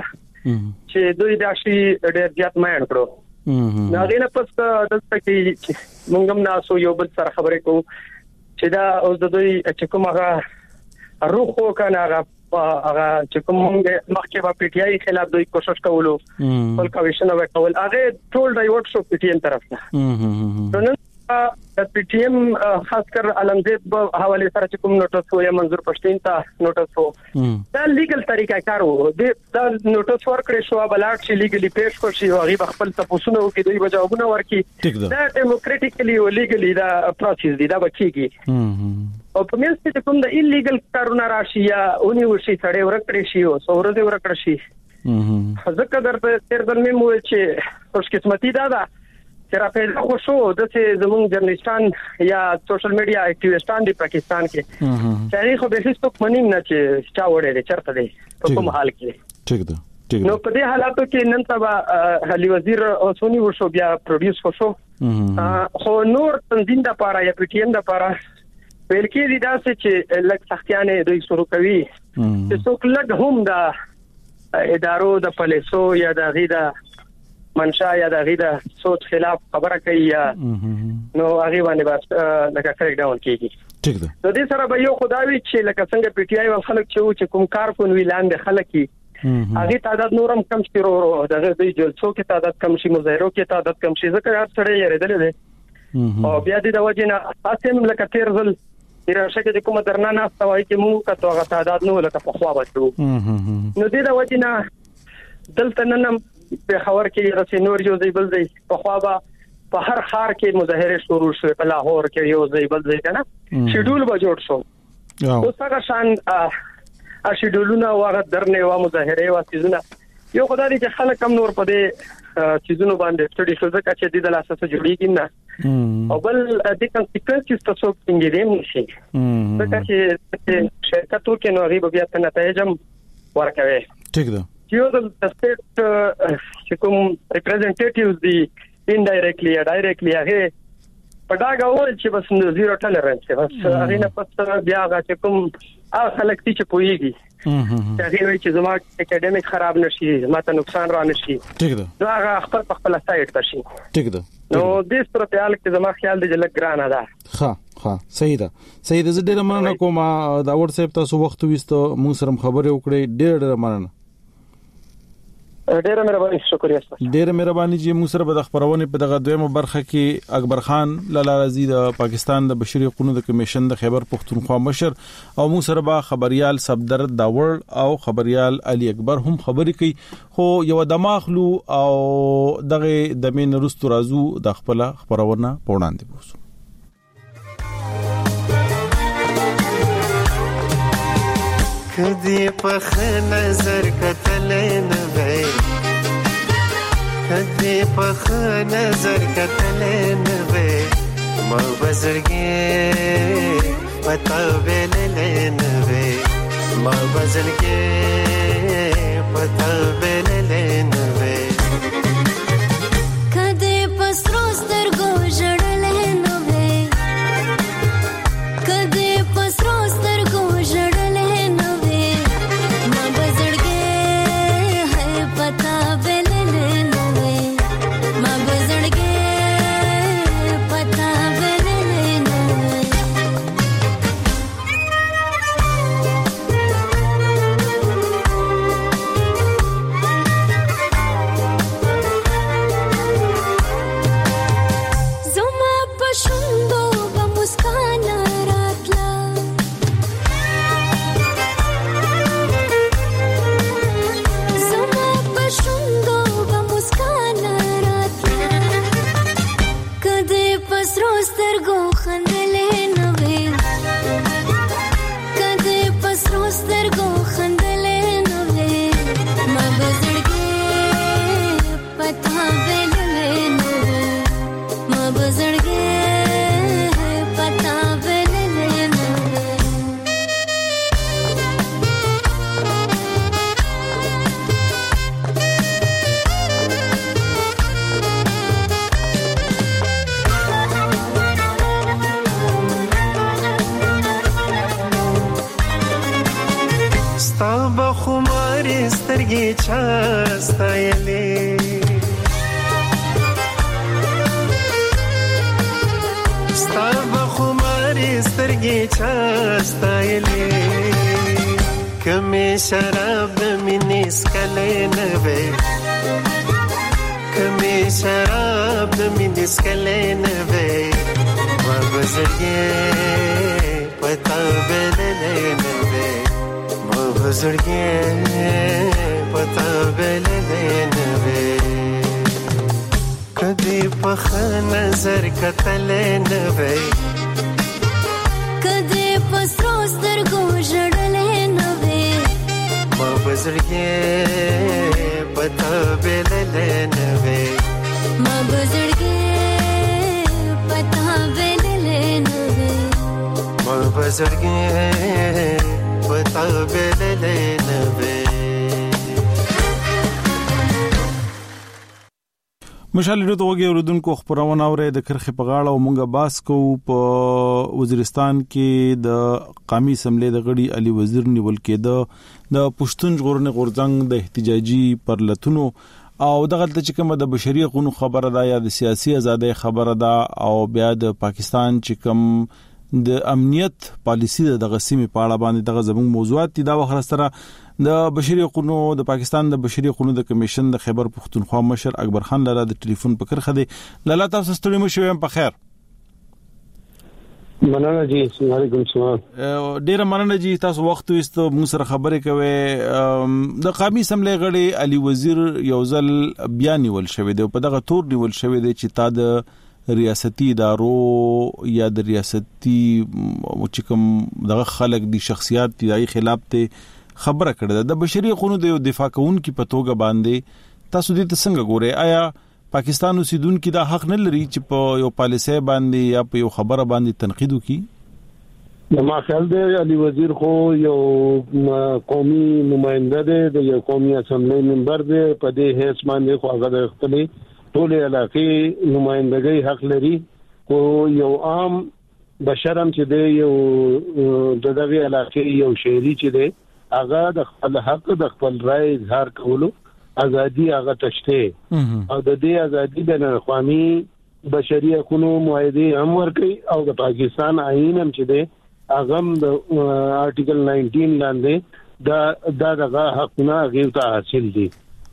F: چې دوی د شي ډېر زیات ماین کړو. نو هغه نه پس دلته کې موږ هم ناسو یو بل سره خبرې کوو چې دا اوس د دوی چې کوم هغه روخو کنه هغه هغه چې کوم مخکې په پی ټی آی خلاف دوی کوشش کولو ول کویشن وکول هغه ټول ډایورټ شو پی ټی ایم طرف ته. نو د پی ټی ایم خاص کر علمزید په حواله سره چې کوم نوټس و یا منظور پښتين ته نوټس و دا لیګل طریقه کارو د دا نوټس ورکړې شو بلاټ چې لیګلی پیش کو شي او غي خپل تاسو نو کې دوی جوابونه ورکي دا ډیموکراټیکلی او لیګلی دا پروسس دی دا بچيږي. او په مېس کې کوم د ایلیګل کارونه راشي یا اونې وشي سړې ورکړې شي او سورده ورکړې شي ځکه درته تر دل مې مو چې خوش قسمتي دا ده چې را پیدا خو شو د څه زموږ جرنالستان یا سوشل میډیا اکټیویستان دی پاکستان کې چې هغه خو به هیڅ منیم نه چې چا وړي چرته دی په کوم حال کې.
B: ټیک ده ټیک.
F: نو په دې حالاتو کې نن سبا علي وزیر اوسونی وشو بیا پروډوس وشو خو نور تنظیم د پاره یا پی ټی ایم د پاره ویل کې دي دا چې لږ سختیانه دوی شروع کوي چې څوک لږ هم د ادارو د پالیسو یا د غیدا منشا یا د غیدا سوچ خلاف خبره کوي یا نو هغه باندې بس لکه کریک ډاون کیږي.
B: ټیک ده.
F: د دې سره به یو خدای چې لکه څنګه پی ټی آی ول خلک چې کوم کارکون ویلاند خلک کی هغه تعداد نورم کم شي ورو دغه د جلسو کې تعداد کم شي، مظاهرو کې تعداد کم شي، ځکه هر څړې یریدل دي او بیا د وجنه اسیم لکه تیر ځل راشه کې کومه درنه نه استوای چې موږ کته هغه تعداد نو لکه په خوا بچو. نو د دې وجنه دلته نن په خبر کې رسې نور یو ځای بل ځای په خوا به په هر خار کې مظاهره شروع شوه، په لاهور کې یو ځای بل ځای کنه شیډول به جوړ شو. او څنګه شان ا شیډولونه واغ درنه و مظاهره و چیزونه یو خدای دې خلک کم نور په دې چیزونو باندې سټډي شو ځکه چې د لاسه جوړیږي نه او بل د کنسیکوئنسز تاسو څنګه دې نشي ځکه چې شرکتو کې نو غیب بیا ته نتایج ورکوي.
B: ټیک ده.
F: یو د سټیټ چې کوم ریپرزنټیټیوز دي انډایرکټلی یا ډایرکټلی هغه پډاګه ول چې بس زیرو ټالرنس بس هغه نه پس بیا هغه چې کوم هغه خلک چې پويږي هغه وی چې زما اکیډمیک خراب نشي، زما ته نقصان را نشي.
B: ټیک ده.
F: دا هغه خپل خپل سایت ته شي.
B: ټیک ده.
F: نو د ستراتیال کې زما خیال دی چې لګ ګرانه ده.
B: ها ها صحیح ده صحیح ده. زه ډېر مننه کوم دا ورسېپ تاسو وخت وستو موږ سره خبرې وکړې، ډېر ډېر مننه.
F: ډیره مهرباني شکریہ تاسو
B: ډیره مهرباني چې موږ سره د خبرونه په دغه دویمه برخه کې اکبر خان لالا رضی د پاکستان د بشري حقوقو د کمیشن د خیبر پختونخوا مشر او موږ سره با خبريال صفدر داور او خبريال علي اکبر هم خبرې کوي خو یو دماغلو او دغه د مين رستو رازو د خپل خبرونه پوڼاندې بوسو
H: کدی په نظر کتل نه وای کدی په نظر کتل نه وای ما بزرګي پتا ویل نه وای ما بزرګي پتا ویل نه وای
I: کدی پسرو سترګو جړل نه وای کدی پسرو سترګو جړل
H: شراب د مینې سکلې نه وې کمې شراب د مینې سکلې نه وې ما بزرګي پتا بللې نه وې ما بزرګي پتا بللې نه وې کدی په نظر کتلې نه وې کدی په سترګو سترګو جړلې نه وې ما بزرګي پتا بللې نه وې ما بزرګي پتا بللې نه وې ما بزرګي پتا بللې نه وې
B: مشال ډیرو توګه اوردونکو خبرونه اوري د کرخه په غاړه او مونږه باس کو په وزیرستان کې د قومي اسمبلی د غړي علي وزیر نیول کېده د پښتون ژغورنې غورځنګ د احتجاجي پرلتونو او دغه چې کوم د بشري حقوقو خبره ده یا د سیاسي ازادۍ خبره ده او بیا د پاکستان چې کوم د امنیت پالیسی د غسیمې په اړه باندې دغه زموږ موضوعات دي دا وخت سره د بشري حقوقو د پاکستان د بشري حقوقو د کمیشن د خیبر پختونخوا مشر اکبر خان لاله د ټلیفون په کرخه دی لاله تاسو ستړي مو شوم په خیر
J: مننه جی علیکم السلام
B: ډیر مننه جی تاسو وخت وست موږ سره خبرې کوي د قومي اسمبلی غړي علي وزیر یوزل بیان نیول شوی دی په دغه تور نیول شوی دی چې تا د ریاستي ادارو یا د ریاستي چکم دغه خلک دي شخصیت دي خلاف ته خبره کړه د بشري حقوقو د دفاع کوونکو په توګه باندې تاسو دې څنګه ګورئ آیا پاکستان اوسیدونکو دا حق نه لري چې په یو پالیسي باندې یا په یو خبره باندې تنقید وکړي
J: ما خیال دی علي وزیر خو یو قومي نماینده دی د یو قومي اسمبلی ممبر دی په دې هیڅ باندې خو هغه د خپل ټول علاقې نمائندګۍ حق لري خو یو عام بشرم چې دی یو د دغه علاقې یو شهري چې دی هغه د خپل حق د خپل رائے اظهار کولو ازادي هغه تشته او د دې ازادي د نړیوالي بشري حقوقو معاهده هم ورکي او د پاکستان آئین هم چې دی هغه د آرټیکل نائنټین لاندې دا دغه حقونه غیر ته حاصل دي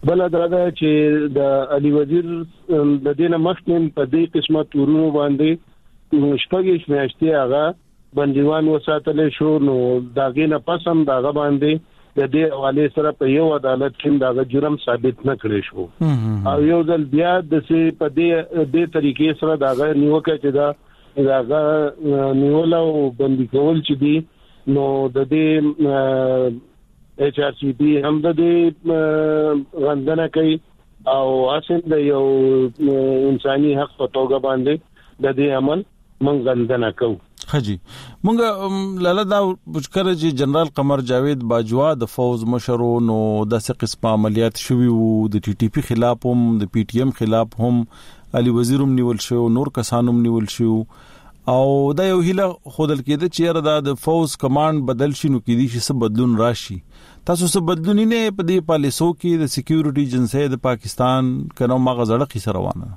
J: بل دا چې د علي وزیر د دینه مخکې په دې قسمه تورونو باندې شپږ میاشتې هغه بندیوان وساتل شو، نو داغه نه پسم داغه باندې د دې حواله سره په یو عدالت کې داغه جرم ثابت نه کړی شو او یو ځل بیا د سي په دې د طریقې سره داغه نیوکه چې دا داغه نیول او بندي کول چې دي نو د دې ایچ آر سی بي هم د دې غندنه کوي او اصل د یو انساني حق په توګه باندې د دې عمل مونږ غندنه کوو.
B: خجی مونږ لاله دا بشکره چې جنرال قمر جاوید باجوا د فوز مشر نو داسې قسمه عملیات شوي وو د ټي ټي پی خلاف هم د پی ټی ایم خلاف هم علي وزیر هم نیول شو، نور کسانو هم نیول شو او دا یو هله خودل کېده چې را د فوز کمانډ بدل شي نو کې دي چې څه بدلون راشي. تاسو څه بدلون نه په دې پالیسو کې د سکیورټي ایجنسی د پاکستان کنو مغزړه کی سره روانه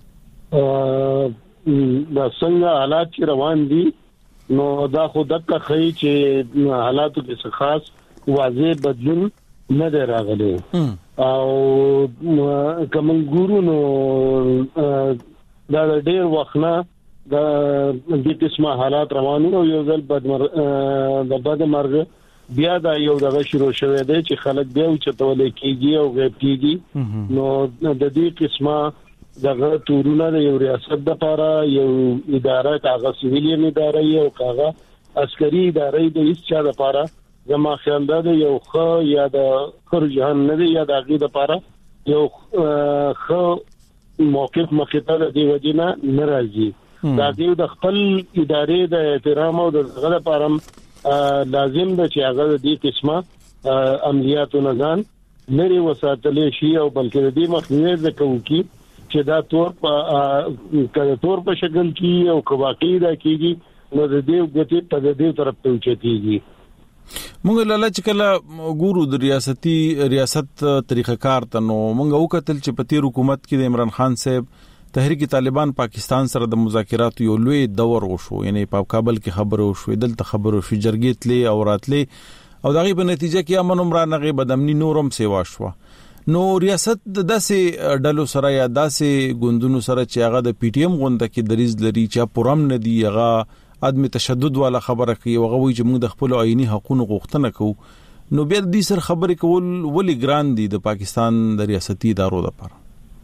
J: دا څنګه حالات چې روان دي نو دا خو دغه خی چې حالاتو کې خاص واضح بدلون نه دی راغلی او کوم ګورو نو دا ډېر وخت نه د دې قسمه حالات روان او یو ځل بدمر د بدمرګ بیا دا یو دغه شروع شوه دی چې خلک بیا چتولې کیږي او غیب کیږي نو د دې قسمه دغه تورونه د یو ریاست د لپاره یو اداره کاغه سیویلین اداره یو کاغه عسکري اداره د هیڅ چا لپاره زما خیال ده یو خو یا د خر جهان نه یا د هغه لپاره یو خو موقف مخاطر دی وجنه ناراضي دا دې د خپل ادارې د احترام او د غلط لپاره لازم ده چې هغه د دې قسمه عملیات او نظام لري وساتلې شي او بلکې د دې مخنیوي وکړي کی چې دا تور په کله تور په شکل کې او کواقی دا کیږي نو د دې غتی په دې طرف ته چتیږي.
B: مونږ لاله چې کله ګورو د ریاستي ریاست طریقه کار ته نو مونږ وکتل چې په تیر حکومت کې د عمران خان صاحب تحریک طالبان پاکستان سره د مذاکراتو یو لوی دور وشو، یعنی په کابل کې خبرو شو، دلته خبرو شو، جرګې تلې او راتلې او دغه په نتیجه کې امن عمرانغه بدامني نورم سیوا شو. نو ریاست د داسې ډلو سره یا داسې ګوندونو سره چې هغه د پی ټی ایم غونډه کې دریز لري چې پرم نه دی هغه عدم تشدد والا خبره کوي او هغه وایي چې موږ د خپل آئینی حقوقو غوښتنه کوو نو بیا دې سر خبرې کول ولې ګران دي د پاکستان د ریاستي ادارو لپاره؟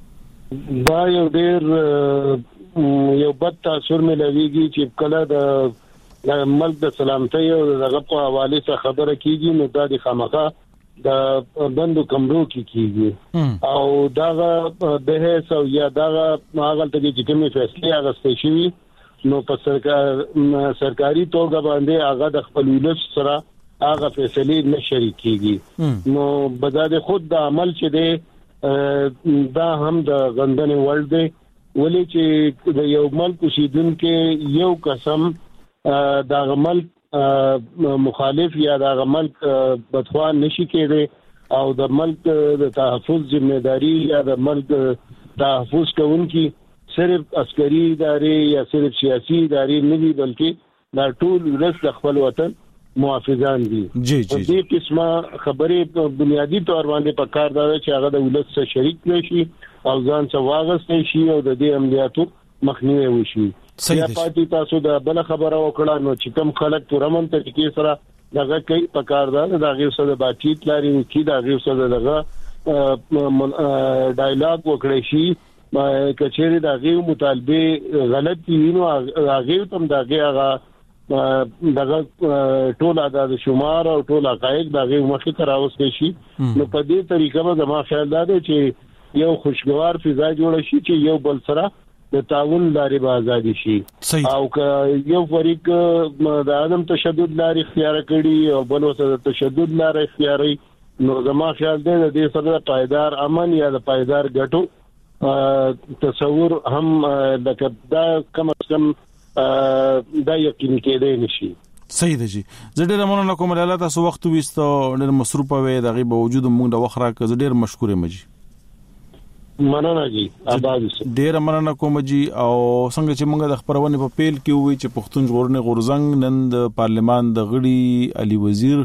J: دا یو ډېر یو بد تاثیر ملويږي چې کله د ملک د سلامتۍ او دغه په حواله څخه خبره کیږي نو دا د خامخا د بندو کمرو کې کیږي او دا بحث او یا دا هغه ته چې کومه فیصله اغستې شي نو په سرکار سرکاري توګه باندې هغه د خپل ولس سره هغه فیصله نه شریک کیږي نو بذات خود د عمل چې دی دا هم د غندنې ورډ دی ولې چې د یو ملک اوسیدونکو یو قسم دا عمل مخالف یا د ملک بدخوان نشي کېږي او د ملک د تحفظ ذمہداري یا د ملک تحفظ کوونکی صرف عسکري ادارې یا صرف سیاسي ادارې نه دي بلکې دا ټول ولس د خپل وطن محافظان دي.
B: جی جی
J: دې قسمه خبرې په بنیادی تور باندې په کار دا چې هغه د ولس سره شریک نشي او ځان څخه واغستې شي او د دې عملیاتو مخنیوي وشي. یا پاتې تاسو د بل خبره وکړه نو چې کوم خلک پرمن طریقې سره دغه کوي په کار دا د هغه سره باتچیت لري چې د هغه سره دغه ډایلاګ وکړي شي کچېری د هغه مطالبه غلط دي نو هغه تم دغه هغه دغه ټول عدد شمار او ټول حقایق دغه مخې ته راوستي شي نو په دې طریقه به زما خیال دا دی چې یو خوشگوار فضا جوړ شي چې یو بل سره د تعاون لارې به آزادي شي او که یو فریق د عدم تشدد لارې اختیار کړي او بل وسه د تشدد لارې اختیاري نو زما خیال دی د دې سره پایدار امن یا د پایدار ګټو تصور هم لکه دا کم از کم دا یقین کېدای نشي.
B: صحیح دی جی زه ډیر مننه کوم لاله تاسو وخت وېستو ډیر مصروف وې دغه به وجود موږ د وخت راک زه ډیر مشکور یم جی.
J: مننه جی آباد
B: ډیر مننه کوم جی او څنګه چې موږ د خبرونه په پیل کې وې چې پښتون ژغورنې غورزنګ نن د پارلمان د غړي علي وزیر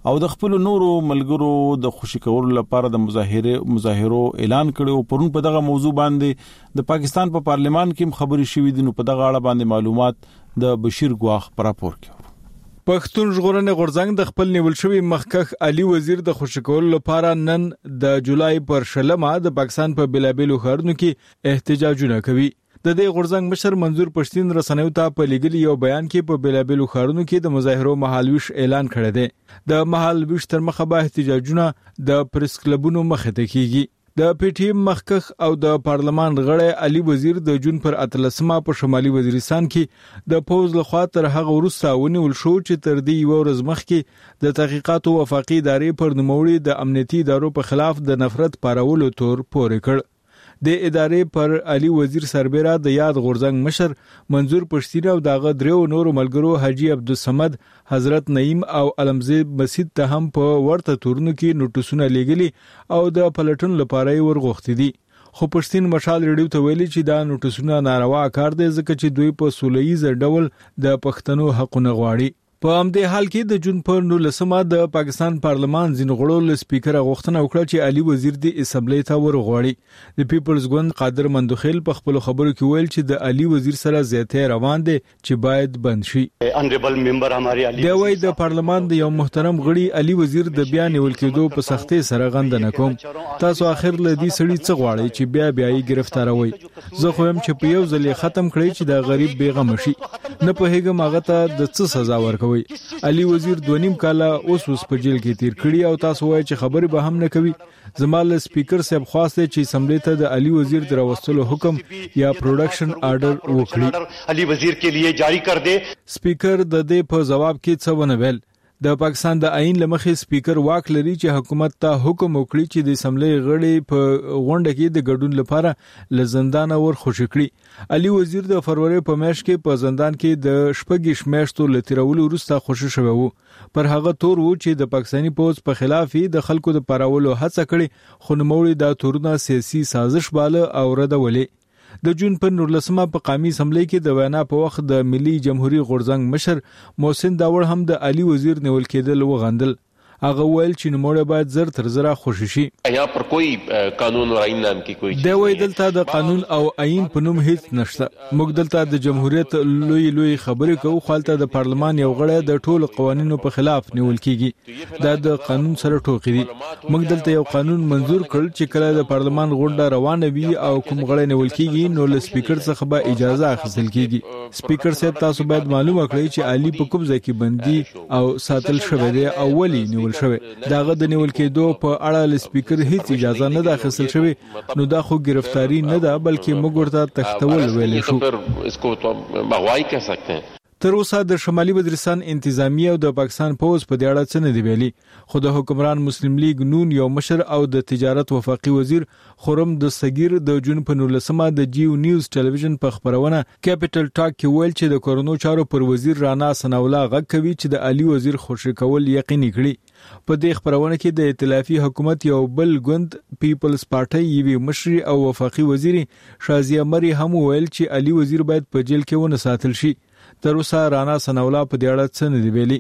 B: او د خپل نورو ملګرو د خوشی کولو لپاره د مظاهره مظاهرو اعلان کړو. پرون په دغه موضوع باندې د پاکستان په پارلیمان کې خبري شوې دي. نو په دغه اړه باندې معلومات د بشیر ګواخ پر راپور کې.
K: پښتون ژغورنې غورځنګ د خپل نیول شوی مخکخ علي وزیر د خوشی کولو لپاره نن د جولای پر شلمه د پاکستان په بلابلو ښارونو کې احتجاجونه کوي. د دې غورځنګ مشر منظور پښتين رسنیو ته په لګلي یو بیان کې په بلابلو ښارونو کې د مظاهرو مهالويش اعلان کړی دی. د مهالويش تر مخه به احتجاجونه د پریس کلبونو مخه ته کیږي. د پی ټی ایم مخکخ او د پارلمان غړی علي وزیر د جون پر اتلسمه په شمالي وزیرستان کې د پوز لخوا تر هغه وروسته ونیول شو چې تر دې یو ورځ مخکې د تحقیقاتو وفاقي ادارې پر نوموړي د امنیتي ادارو په خلاف د نفرت پارولو تور پورې کړ. د ادارې پر علي وزیر سربېره د یاد غورځنګ مشر منظور پښتين او دغه دریو نورو ملګرو حاجی عبدالصمد، حضرت نعیم او علمزید مسجد ته هم په ورته تورونو کې نوټسونه لېږلي او د پلټن لپاره ورغوښتي دي. خو پښتين مشال ریډیو ته ویلي چې دا نوټسونه ناروا کار دی ځکه چې دوی په سولهییز ډول د پښتنو حقونه غواړي. په همدې حال کې د جون پر نولسمه د پاکستان پارلمان ځینو غړو له سپیکر غوښتنه وکړه چې علي وزیر د اسمبلی ته ورغواړي. د پیپلز ګوند قادر مندوخیل په خپل خبرو کې ویل چې د علي وزیر سره زیاته روان دي چې باید بند شي.
L: انریبل ممبر هماري علي
K: دی وای د پارلمان د یو محترم غړي علي وزیر د بیا نیول کېدو په سختۍ سره غند نه کوم. تاسو اخر له دې سړي څه غواړئ چې بیا بیا یې گرفتاروي؟ زه خو هم چې په یو ځل ختم کړی چې د غریب بیغم شي. نه په هغه ماغه ته د څه سزا ورکوي. علي وزیر دونیم کاله اوس اوس په جیل کې تیر کړی او تاسو وایي چې خبرې به هم نه کوي. زمال سپیکر صاحب خواسته چې اسمبلی ته د علي وزیر دروستلو حکم یا پروډکشن آرډر وکړي.
L: علي وزیر کے لیے جاری کر دے.
K: سپیکر د دې په جواب کې څه ونه ویل. د پاکستان د آئین لمخې سپیکر واک لري چې حکومت ته حکم وکړي چې د اسمبلی غړي په غونډه کې د ګډون لپاره له زندان ور خوشی کړي. علي وزیر د فروری په میاشت کې په زندان کې د شپږ میاشتو لتیرولو وروسته خوشی شوی وو. پر هغه تور وو چې د پاکستاني پوز په خلاف د خلکو د پراولو هڅه کړي، خو نوموړي دا تورونه سیاسي سازش باله او ردولې. د جون په نولسمه په قومي اسمبلی کې د وینا په وخت د ملي جمهوریت غورځنګ مشر محسن داور هم د علي وزیر نیول کېدل وغندل. هغه ویل چې نوموړی باید زر تر زره خوشی شي.
M: یہاں پر کوئی قانون او آئین نام کی کوئی
K: دی وای دلته د قانون او آئین په نوم هیڅ نشته. موږ دلته د جمهوریت لوی لوی خبرې کوو، خالته د پارلمان یو غړی د ټولو قوانینو په خلاف نیول کیږي. دا د قانون سره ټوکی دي. موږ دلته یو قانون منزور کړ چې کله د پارلمان غونډه روانه وي او کوم غړی نیول کیږي نو له سپیکر څخه به اجازه اخیستل کیږي. سپیکر صاحب تاسو باید معلومه کړئ چې علي په کوم ځای کې بندي او ساتل شوی دی او ولی نیول شوی. داغه د نیول کېدو په اړه ل سپیکر هیڅ اجازه نه ده اخیستل شوی. نو دا خو گرفتاری نه ده بلکې موږ ورته تختول ویل شو.
M: اسکو تو مغوائی کہہ سکتے ہیں.
K: تر اوسه د شمالي وزیرستان انتظامیه او د پاکستان پوز په دې اړه څه نه دی ویلي. خو د حکمران مسلم لیگ نون یو مشر او د تجارت وفاقي وزیر خرم دستگیر د جون په نولسمه د جیو نیوز ټلویزیون په خبرونه کیپټل ټاک کې ویل چې د کورونو چارو پر وزیر رانا سناولا غږ کوي چې د علي وزیر خوشی کول یقیني کړي. په دې خبرونه کې د ائتلافي حکومت یو بل ګوند پیپلز پارټي یوي مشر او وفاقي وزیر شازیه مری هم ویل چې علي وزیر باید په جیل کې ونه ساتل شي. تر اوسه رانا سناولا په دې اړه څه نه دی ویلي.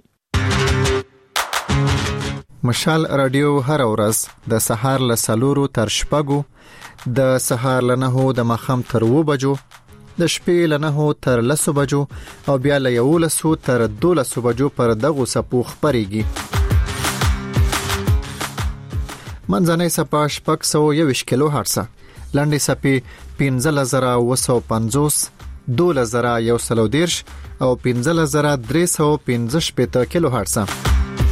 N: مشال رادیو هر ورځ د سهار له سلورو تر شپږو، د سهار له نهو د ماښام تر اوو بجو، د شپې له نهو تر لسو بجو او بیا له یولسو تر دولسو بجو پر دغو څپو خپرېږي. منځنۍ څپه شپږ سوه یوویشت کیلو هرټزه، لنډې څپې پنځلس زره اوه سوه پنځوس، دولس زره یو سلو دېرش او پنځلس زره درې سوه پنځه شپېته کیلو هرټزه.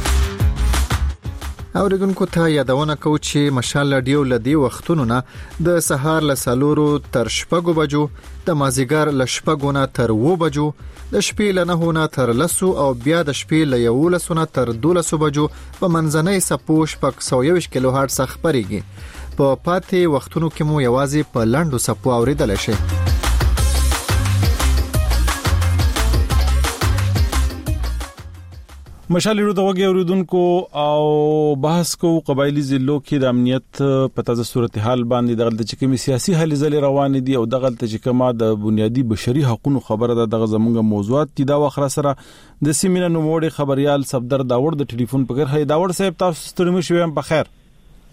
N: اوریدونکو ته یادونه کوو چې مشال رادیو له دې وختونو نه د سهار له څلورو تر شپږو بجو، د مازیګر له شپږو نه تر اوو بجو، د شپې له نهو نه تر لسو او بیا د شپې له یولسو نه تر دولسو بجو په منځنۍ څپو شپږ سوه یوویشت کیلو هرټزه خپرېږي. په پاتې وختونو کې مو یوازې په لنډو څپو اوریدلی شئ.
B: مشال ورو دغه اوریدونکو او بحث کو قبایلی ضلعو کې د امنیت په تازه صورتحال باندې دغه چې کومي سیاسي هلې ځلې روان دي او دغه چې کومه د بنیادی بشري حقوقو خبره ده دغه زموږ موضوعات دي دا وخره سره د سیمینه نوموړي خبريال صفدر داوړ د ټلیفون په غیر هي داوړ صاحب تاسو ستړي مشو هم په خیر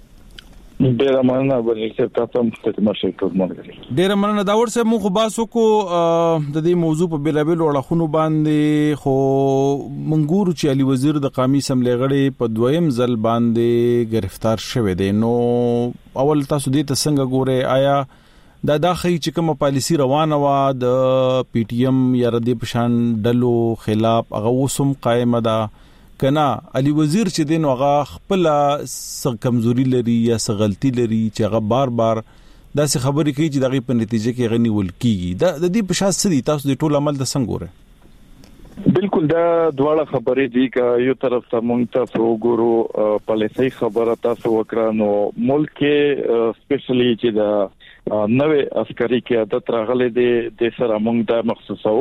O: ډیره مننه بلې چې تاسو هم ستاسو مرشد کومګری
B: ډیره مننه داوړ صاحب مخ باسو کو د دې موضوع په بیلابل وړخونو باندې خو منګور چې علي وزیر د قومي سملې غړي په دویم ځل باندې گرفتار شوه دي نو اول تاسو دې ته څنګه ګوره آیا دا داخلي چې کومه پالیسی روانه و د پی ټی ایم یا د پشان ډلو خلاف هغه وسم قائمه ده کنا علي وزیر چې دین هغه خپل څه کمزوري لري یا څه غلطي لري چې هغه بار بار دا څه خبرې کوي چې دغه په نتیجه کې غني ول کیږي دا د دې په شان سړي تاسو د ټول عمل د څنګه ګوره
O: بالکل دا دواړه خبرې دي چې یو طرف ته مونږ ته وګورو پالیسي خبره تاسو وکړه نو ملک کې سپیشلی چې دا نوې عسکري قیادت راغلي دي د سره مونږ د مخصوصو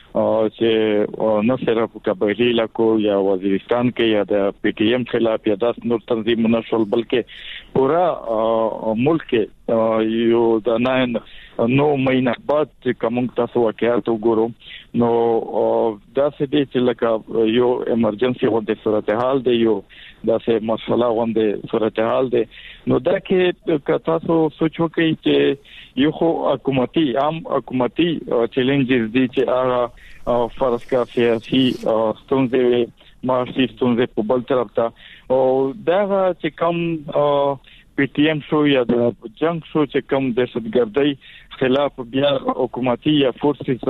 O: چې نو صرف قبایلی علاقو یا وزیرستان کې یا د پی ټی ایم خلاف یا د نور تنظیمونو شول بلکې پورا ملک کې یو د ناین نو مهینه بعد کوم تاسو واقعیت وګورو نو دا څه دي چې لکه یو ایمرجنسي غوډه صورتحال دی یو دا څه مسله غوډه صورتحال دی نو دا کې تاسو سوچو کې چې یو خو حکومتي عام حکومتي چیلنجز دي چې هغه فرض کا سیاسي ستونزې مارسي ستونزې په بل طرف ته او دا چې کوم پی ټی ایم شو یا د جنگ شو چې کوم دهشتګردۍ خلاف بیا حکومتي یا فورسز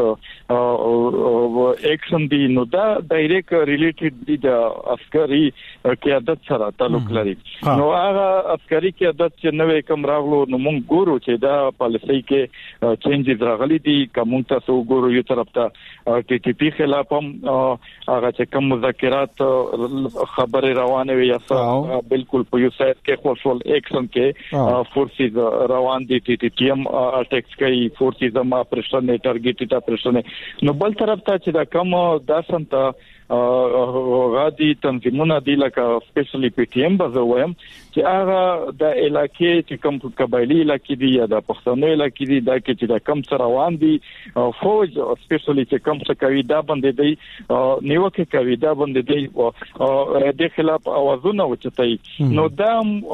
O: او اکشن دی نو دا ډایرکټ ریلیټډ دی د عسکري قیادت سره تعلق لري نو هغه عسکري قیادت چې نوې کوم راغلو نو موږ ګورو چې دا پالیسي کې چینجز راغلي دي کوم تاسو ګورو یو طرف ته ټي ټي پی خلاف هم هغه چې کوم مذاکرات خبره روانه وي یا بالکل په یو سایت کې خوشول اکشن کې فورسز روان دي ټي ټي پی هم اټیک کوي فورسز هم اپریشن ټارګټډ اپریشن نو بل طرف ته چې دا کوم داسنت غادي تنظیمونه دي لکه سپیشلی پی ټی ایم بزویم چې هغه د علاقې چې کوم قبایلی علاقې دي یا د پښتنو علاقې دي دا کې چې دا کم سره روان دي فوج سپیشلی چې کم څه کوي دا باندې دی نیوکه کوي دا باندې دی او د خلاف اوازونه وچتای نو دا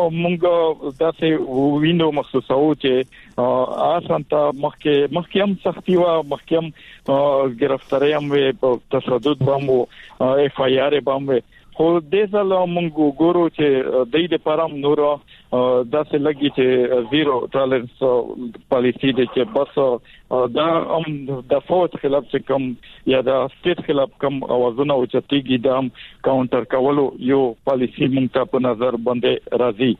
O: مونږ داسې وینو مخصوصو چې آسانتا مخکې مخکې هم سختي وا مخکې هم گرفتاری هم په تشدد باندې اف آی آر باندې خو د ځل مونږ ګورو چې د دې لپاره نور داسې لګي چې زیرو ټالرنس پالیسی د چې بس دا هم د فوج خلاف چې کوم یا د سټیټ خلاف کوم اوازونه او چتیږي د هم کاونټر کولو یو پالیسی مونږ ته په نظر باندې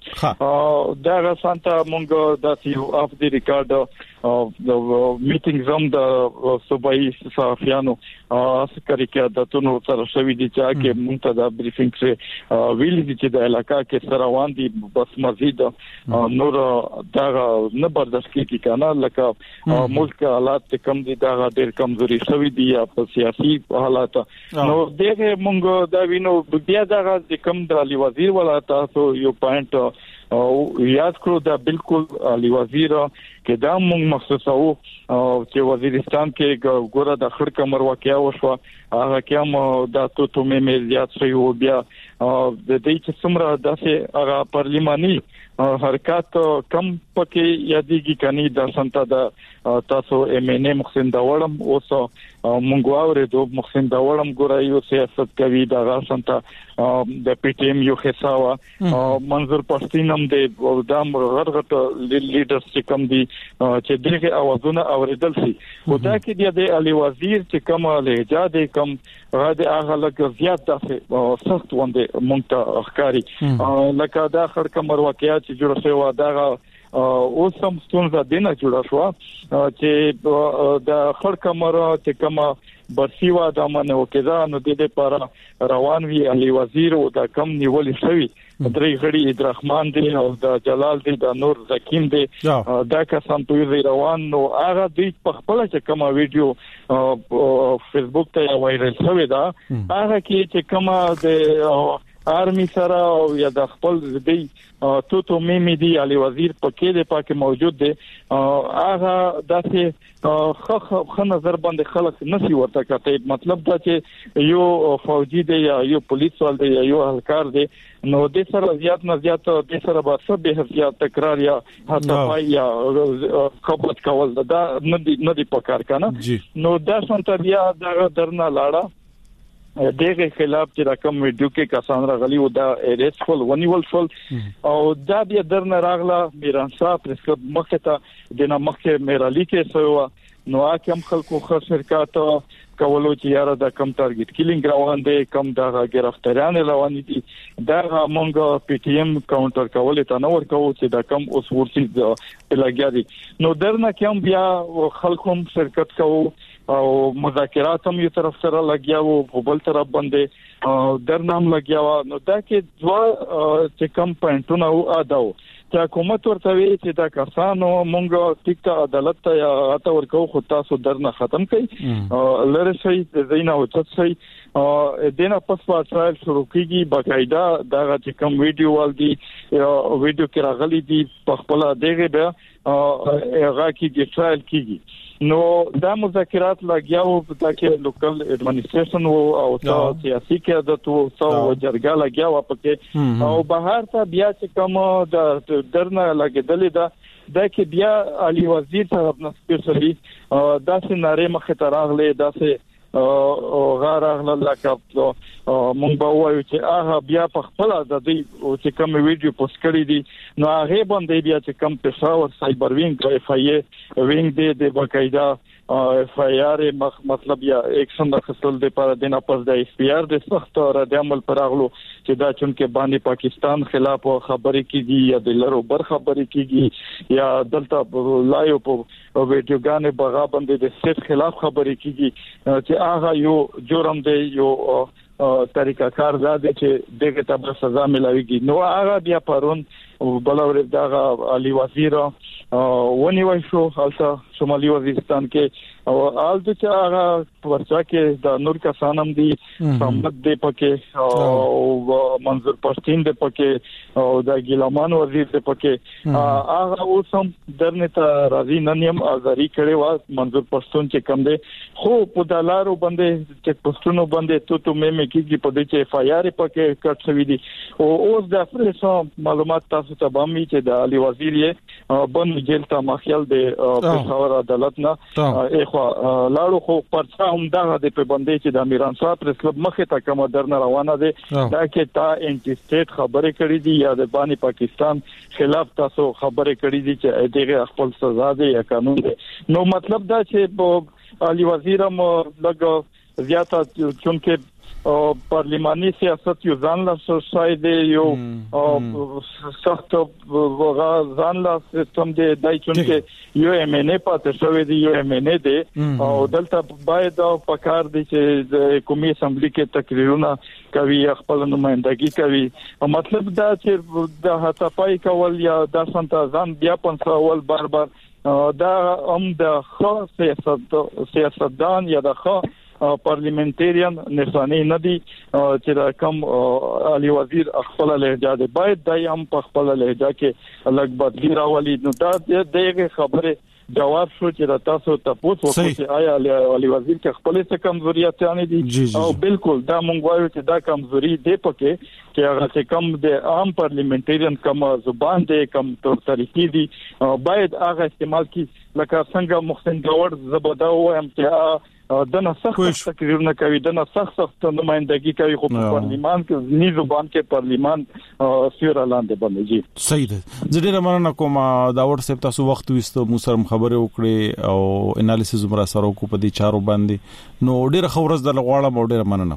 O: راځي دا غسانته مونږ د یو اف دی ریکارډ د میټینګ زم د صوبایي صحافیانو عسکري قیادتونو سره شوې دي چې مونږ ته د بریفینګ سره ویل دي چې د علاقې کې سره روان دي بس مزید نور دا نه برداشت کیږي کنه لکه ملک حالات کم دي دا ډېر کمزوري شوې دي یا په سیاسي حالات نو دغه مونږ دا وینو بیا دا د کم د علي وزیر ولا تاسو یو پوینټ او یاد کړو دا بالکل علي وزیر کې دا مونږ مخصوصو چې وزیرستان کې ګوره د خړ کمر واقعیا وشو هغه کوم د توتو مې زیات شوی او بیا د دې چې څومره داسې هغه پارلماني حرکت کم پکې یادېږي کني د سنت د تاسو ایم ان ا محسن داوړم اوس مونږ اورېدو محسن داوړم ګوره یو سیاست کوي د غاسنت د پی ټی ایم یو حسابه منظور پښتینم د دام غرغت لیډرز چې کم دي چې دغه اوازونه اوریدل شي خدا کې د علي وزیر چې کوم لهجه د کوم غاده هغه لکه زیات داسې سخت وندې مونږ ته ښکاری لکه دا خړ کمر واقعیا چې جوړ شوی و دا اوس هم ستونزه دینه جوړه شو چې د خړ کمر چې کوم برسیوا د منو کېدا نو د دې پر روان وی علي وزیر او د کم نیول شوی درې غړي عبدالرحمن دی او د جلال دی د نور زکیم دی دا کسان په روان نو هغه د خپل چې کومه ویډیو فیسبوک ته وایرل شوی دا هغه کې چې کومه د آرمی سره او یا د خپل دی تو تو میمی دی علي وزیر پکې د پاکه موجود دی هغه داسې خخ خ نظر باندې خلک نسی ورته کوي مطلب دا چې یو فوجي دی یا یو پولیس ول دی یا یو هلکار دی نو د سره زیات نه زیات د سره به څه به زیات تکرار یا هڅه یا خبرت کول دا نه دی نه دی پکار کنه نو دا څنګه بیا دا درنه لاړه دغه خلاف چې رقم ویډیو کې کسان راغلي او دا ریسفل ونیول شول او دا بیا درنه راغله میرانسا پرسکب مخه ته د نه مخه میرالي کې سووا نو اکم خلکو خر شرکت کولو چې یاره د کم ټارګټ کیلینګ روان دي کم د گرفتاریان روان دي دا مونږ پی ټی ایم کاونټر کول ته نو ورکو چې دا کم اوس ورسي لګیا دي نو درنه کوم بیا خلکو شرکت کوو او مذاکرات هم یو طرف سره لګیاو په بل طرف باندې درنام لګیاو نو دا کې دوا چې کم پوینټونه او اداو چې حکومت ورته وی چې دا کسانو مونږ ټیک ته عدالت ته یا اته ورکو خو تاسو درنه ختم کړئ لره شي زینا او څه شي دینه پس په ټرایل شروع کیږي باقاعده دا چې کم ویډیو ول دي ویډیو کې راغلي دي په خپل دغه به هغه کې ټرایل کیږي نو دا مذاکرات لګیاو د کې لوکل اډمنستریشن او سیاسي قیادت او جرګه لګیاو پکې او بهر ته بیا چې کوم د درنه لګیدلې دا د کې بیا علي وزیر صاحب نه سپیشلی دا سيناري مخه تراغله دا سه او غار اغله لکه مونږ به وایو چې هغه بیا په خپل د دې او چې کوم ویډیو پوسټ کړی دي نو هغه باندې بیا چې کوم پېښور سایبر وینګ اف ای ای وینګ دی د باقاعده اف ای آر مطلب یا اکشن د خپل د پر دینه پس د اف پی آر د سخت رد عمل پراغلو چې دا چونکه باندې پاکستان خلاف خبرې کیږي یا د لرو بر خبرې کیږي یا دلته لایو په ویډیوګانې بغا باندې د سیټ خلاف خبرې کیږي چې هغه یو جرم دی یو طریقہ کار زده چې دغه ته سزا ملويږي نو هغه بیا پرون بلور دغه علي وزیر ونیوي شو حالته شمالي وزیرستان کې او آلته چې هغه ورچا کې د نور کسانم دي محمد دی پکې او منظور پښتين دی پکې او د ګیلمان وزیر دی پکې هغه اوسم درنه ته راځي ننیم ازاري کړي وا منظور پښتون چې کم دی خو په دلارو باندې چې پښتونو باندې تو تو مې مې کېږي په دې چې اف ای آر پکې کټ شوی دي او اوس د افریسو معلومات تاسو ته باندې چې د علي وزیر یې بن جیل ته مخیل دی په عدالت نه اخو لاړو خو پرڅه هم دا د په باندې چې د میران صاحب پرسکلب مخه ته کوم درنه روانه دي دا کې تا انټي سټیټ خبرې کړې دي یا د باندې پاکستان خلاف تاسو خبرې کړې دي چې دغه خپل سزا دی یا قانون دی نو مطلب دا چې علي وزیر هم لګ زیاته چونکه پارلماني سیاست یو ځان لا شاید یو سخت ځان لا سیستم دی دای چونکه یو ایم ان ای پاتې شوی دی یو ایم ان ای دی او دلته باید په کار دی چې د قومي اسمبلی کې تقریرونه کوي خپل نمائندګي کوي مطلب دا چې د هڅپای کول یا د سنتازان بیا پنځول بار بار دا هم د خاص سیاست سیاستدان یا د خاص پارلیمنټریان نشانی ندي چې دا کم علي وزیر خپل لهجه دی باید دای هم په خپل لهجه کې لږ بدلی راولي نو دا دغه خبره جواب شو چې تاسو تاسو چې آیا علي وزیر کې خپل څه کمزوریات نه دي او بالکل دا مونږ وایو چې دا کمزوري دی پکې چې هغه چې کم د عام پارلیمنټریان کم زبان دی کم تور طریقې دي باید هغه استعمال کی لکه څنګه محسن جوړ زبدا وایم چې دنه سخت تقریر نه کوي دنه سخت سخت نمائندګي کوي خو په پارلیمان کې ني زبان کې پارلیمان سیر لاندې باندې جی
B: صحیح ده زړه مننه کوم دا وړ سپ تاسو وخت وستو مو سره خبره وکړي او انالیسز مرا سره کو په دې چارو باندې نو ډیره خورز د لغواړه مو ډیره مننه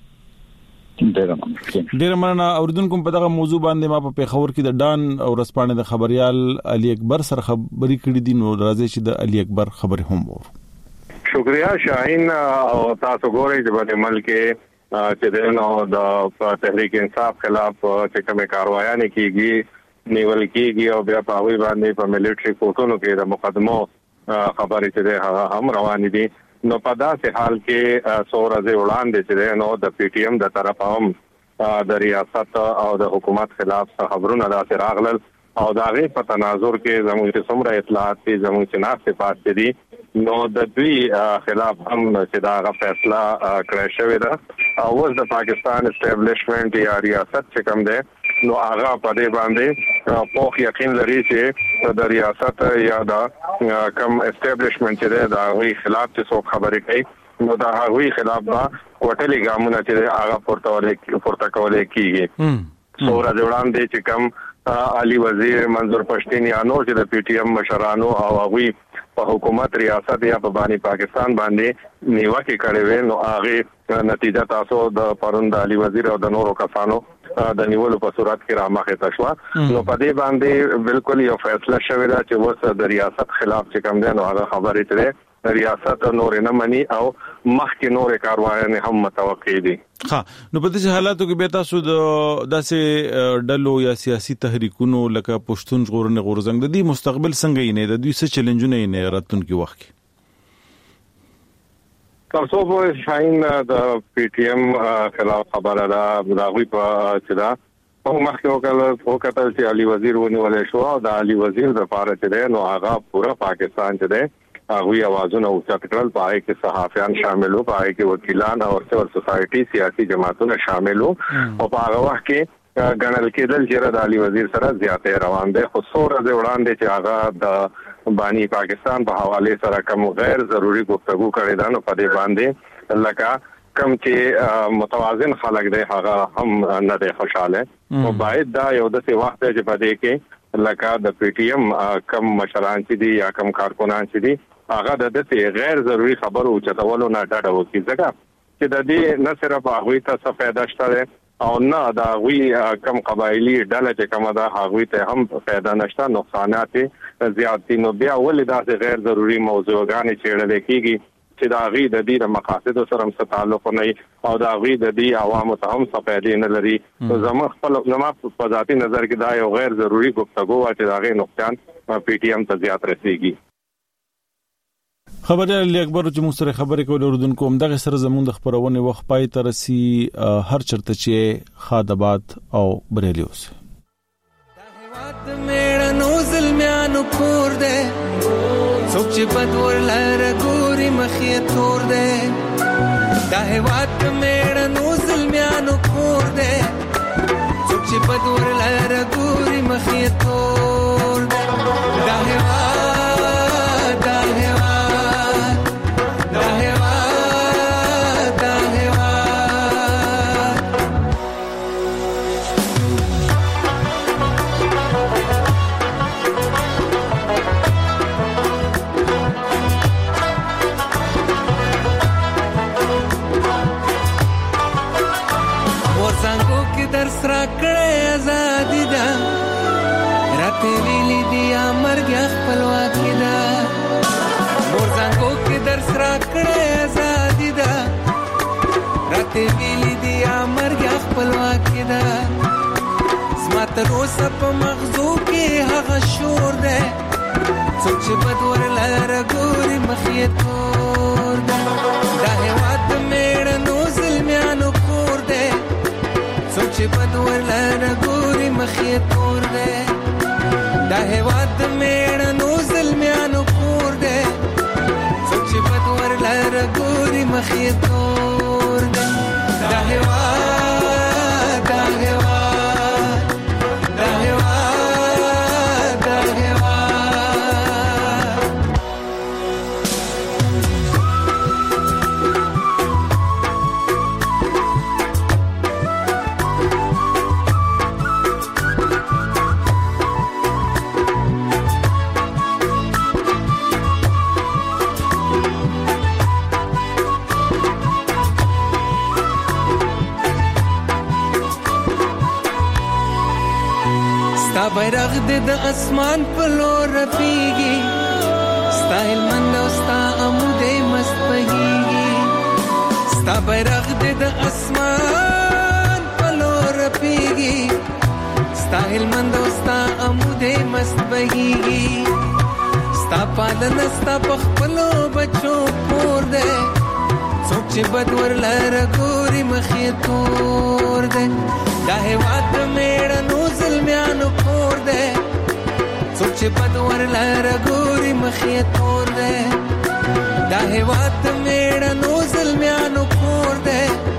B: کوم ډیره مننه اوریدونکو په دغه موضوع باندې ما په پیښور کې د ډان او رسپانه د خبريال علي اکبر سره خبري کړې دي نو راځي چې د علي اکبر خبره هم وو
P: شکریا شاهین او تاسو ګورئ چې په ملک چې د نو د تحریک انصاف خلاف چې کومه کاروایانه کیږي نیول کیږي او بیا په وی باندې په ملټری کوټونو کې د مقدمو خبرې چې هغه هم روان دي نو په داسې حال کې سورزه وړاندې چې نو د پی ټی ایم د طرف هم د ریاست او د حکومت خلاف خبرونه داسې راغلل او دا غي په تناظر کې زموږ چې څومره اطلاعات دي زموږ چې ناشته پاتې دي نو د دوی خلاف هم چې دا غو فیصله کړی شوی دا او اوس د پاکستان اسټابلیشمنت یا ریاست چې کوم دی نو هغه په دې باندې پوخ یقین لري چې د ریاست یا د کوم اسټابلیشمنت چې دا غوي خلاف چې څوک خبرې کوي نو دا غوي خلاف با وټلې ګامونه چې هغه پورته پورته کولای کیږي سورہ جوړان دي چې کوم علي وزیر منظور پښتين یا نور چې د پی ټی ایم مشرانو او هغه په حکومت ریاست یا په باندې پاکستان باندې نیوکه کړې وې نو هغه نتیجه تاسو د پروند علي وزیر او د نورو کسانو د نیولو په صورت کې رامخه تشوا نو په دې باندې بالکل یو فیصله شوی دا چې وس د ریاست خلاف چې کوم دی نو هغه خبرې ترې ریاست نور نه مني او مخکې نور کاروایانه هم متوقع دي
B: ها نو په دې حالاتو کې به تاسو د داسې ډلو یا سیاسي تحریکونو لکه پښتون ژغورنې غورځنګ د دې مستقبل څنګه یې نه د دوی څه چیلنجونه یې نه راتلونکي وخت کې
P: تاسو په شاین د پی ټی ایم خلاف خبره دا راغوي په چې دا په مخکې وکړل وکړل چې علي وزیر ونیول شو او د علي وزیر د پاره چې نو هغه پورا پاکستان چې هغه اوازونه او چټکل پای کې صحافیان شامل وو پای کې وکیلان او سیول سوسایټي سیاسي جماعتونه شامل وو او په هغه وخت کې ګڼل کېدل چې د علي وزیر سره زیاتې روان دي خو سورہ د وړاندې چې هغه د بانی پاکستان په حواله سره کوم غیر ضروری گفتگو کړي دا نو په دې باندې لکه کم چې متوازن خلک دی هغه هم نه دی خوشاله او باید دا یو د څه وخت چې په دې کې لکه د پی ټی ایم کم مشران چې دي یا کم کارکونان چې دي هغه د دې غیر ضروری خبرو چتاولو نه ډاډه وکړي ځکه چې د دې نه صرف هغه ته څه فائدہ شته او نه دا غوي کم قبایلی ډله چې کومه دا هغه ته هم فائدہ نشته نقصانات زیات دي نو بیا ولې دا غیر ضروری موضوعګان چیرل کېږي چې دا غي د دې مقاصد سره هم تعلق نه او دا غي د دې عوامو ته هم څه فائدې نه لري زموږ خپل زموږ په ذاتي نظر کې دا یو غیر ضروری گفتگو او چې دا غي نقصان پی ټی ایم ته زیات رسیږي
B: خبر علي اکبر چې موږ سره خبرې کول اوردونکو هم دغه سره زموږ د خبرونه وخت پای تر سي هر چرته چې خادبات او بریلیوس
Q: میړه نو ظلمانو کور دے څوک چې بدور لار ګوري مخې تور دے دا هوات میړه نو ظلمانو کور دے څوک چې بدور لار ګوري مخې تور دے دا هوات سرا کړه آزادی دا راته ویلي دی امرګ خپلواکي دا مور څنګه کې در سرا کړه آزادی دا راته ویلي دی امرګ خپلواکي دا سمات روز په مغزو کې هغه شور ده څوک چې بدور لار ګوري مخې تور ده دا هواد میړه نو ظلمانو کور ده څوک چې بدور لار ګوري مخې تور ده دا هواد میړه نو ظلمانو کور ده څوک چې بدور لار ګوري مخې تور ده دا هواد دا هواد دا هواد دا هواد بیرغ د اسمان په لور رپیږي ستا هلمند او ستا عمود مست بهيږي ستا بیرغ دې د اسمان په لور پیږي ستا هلمند او ستا عمود مست بهيږي ستا پالن ستا په خپلو بچو پور دی څوک چې بد ورلره ګوري مخې تور دی دا هېواد د مېړنو زلمیانو کور دی څوک چې بد ورلره ګوري مخې تور دی دا هېواد د مېړنو زلمیانو کور دی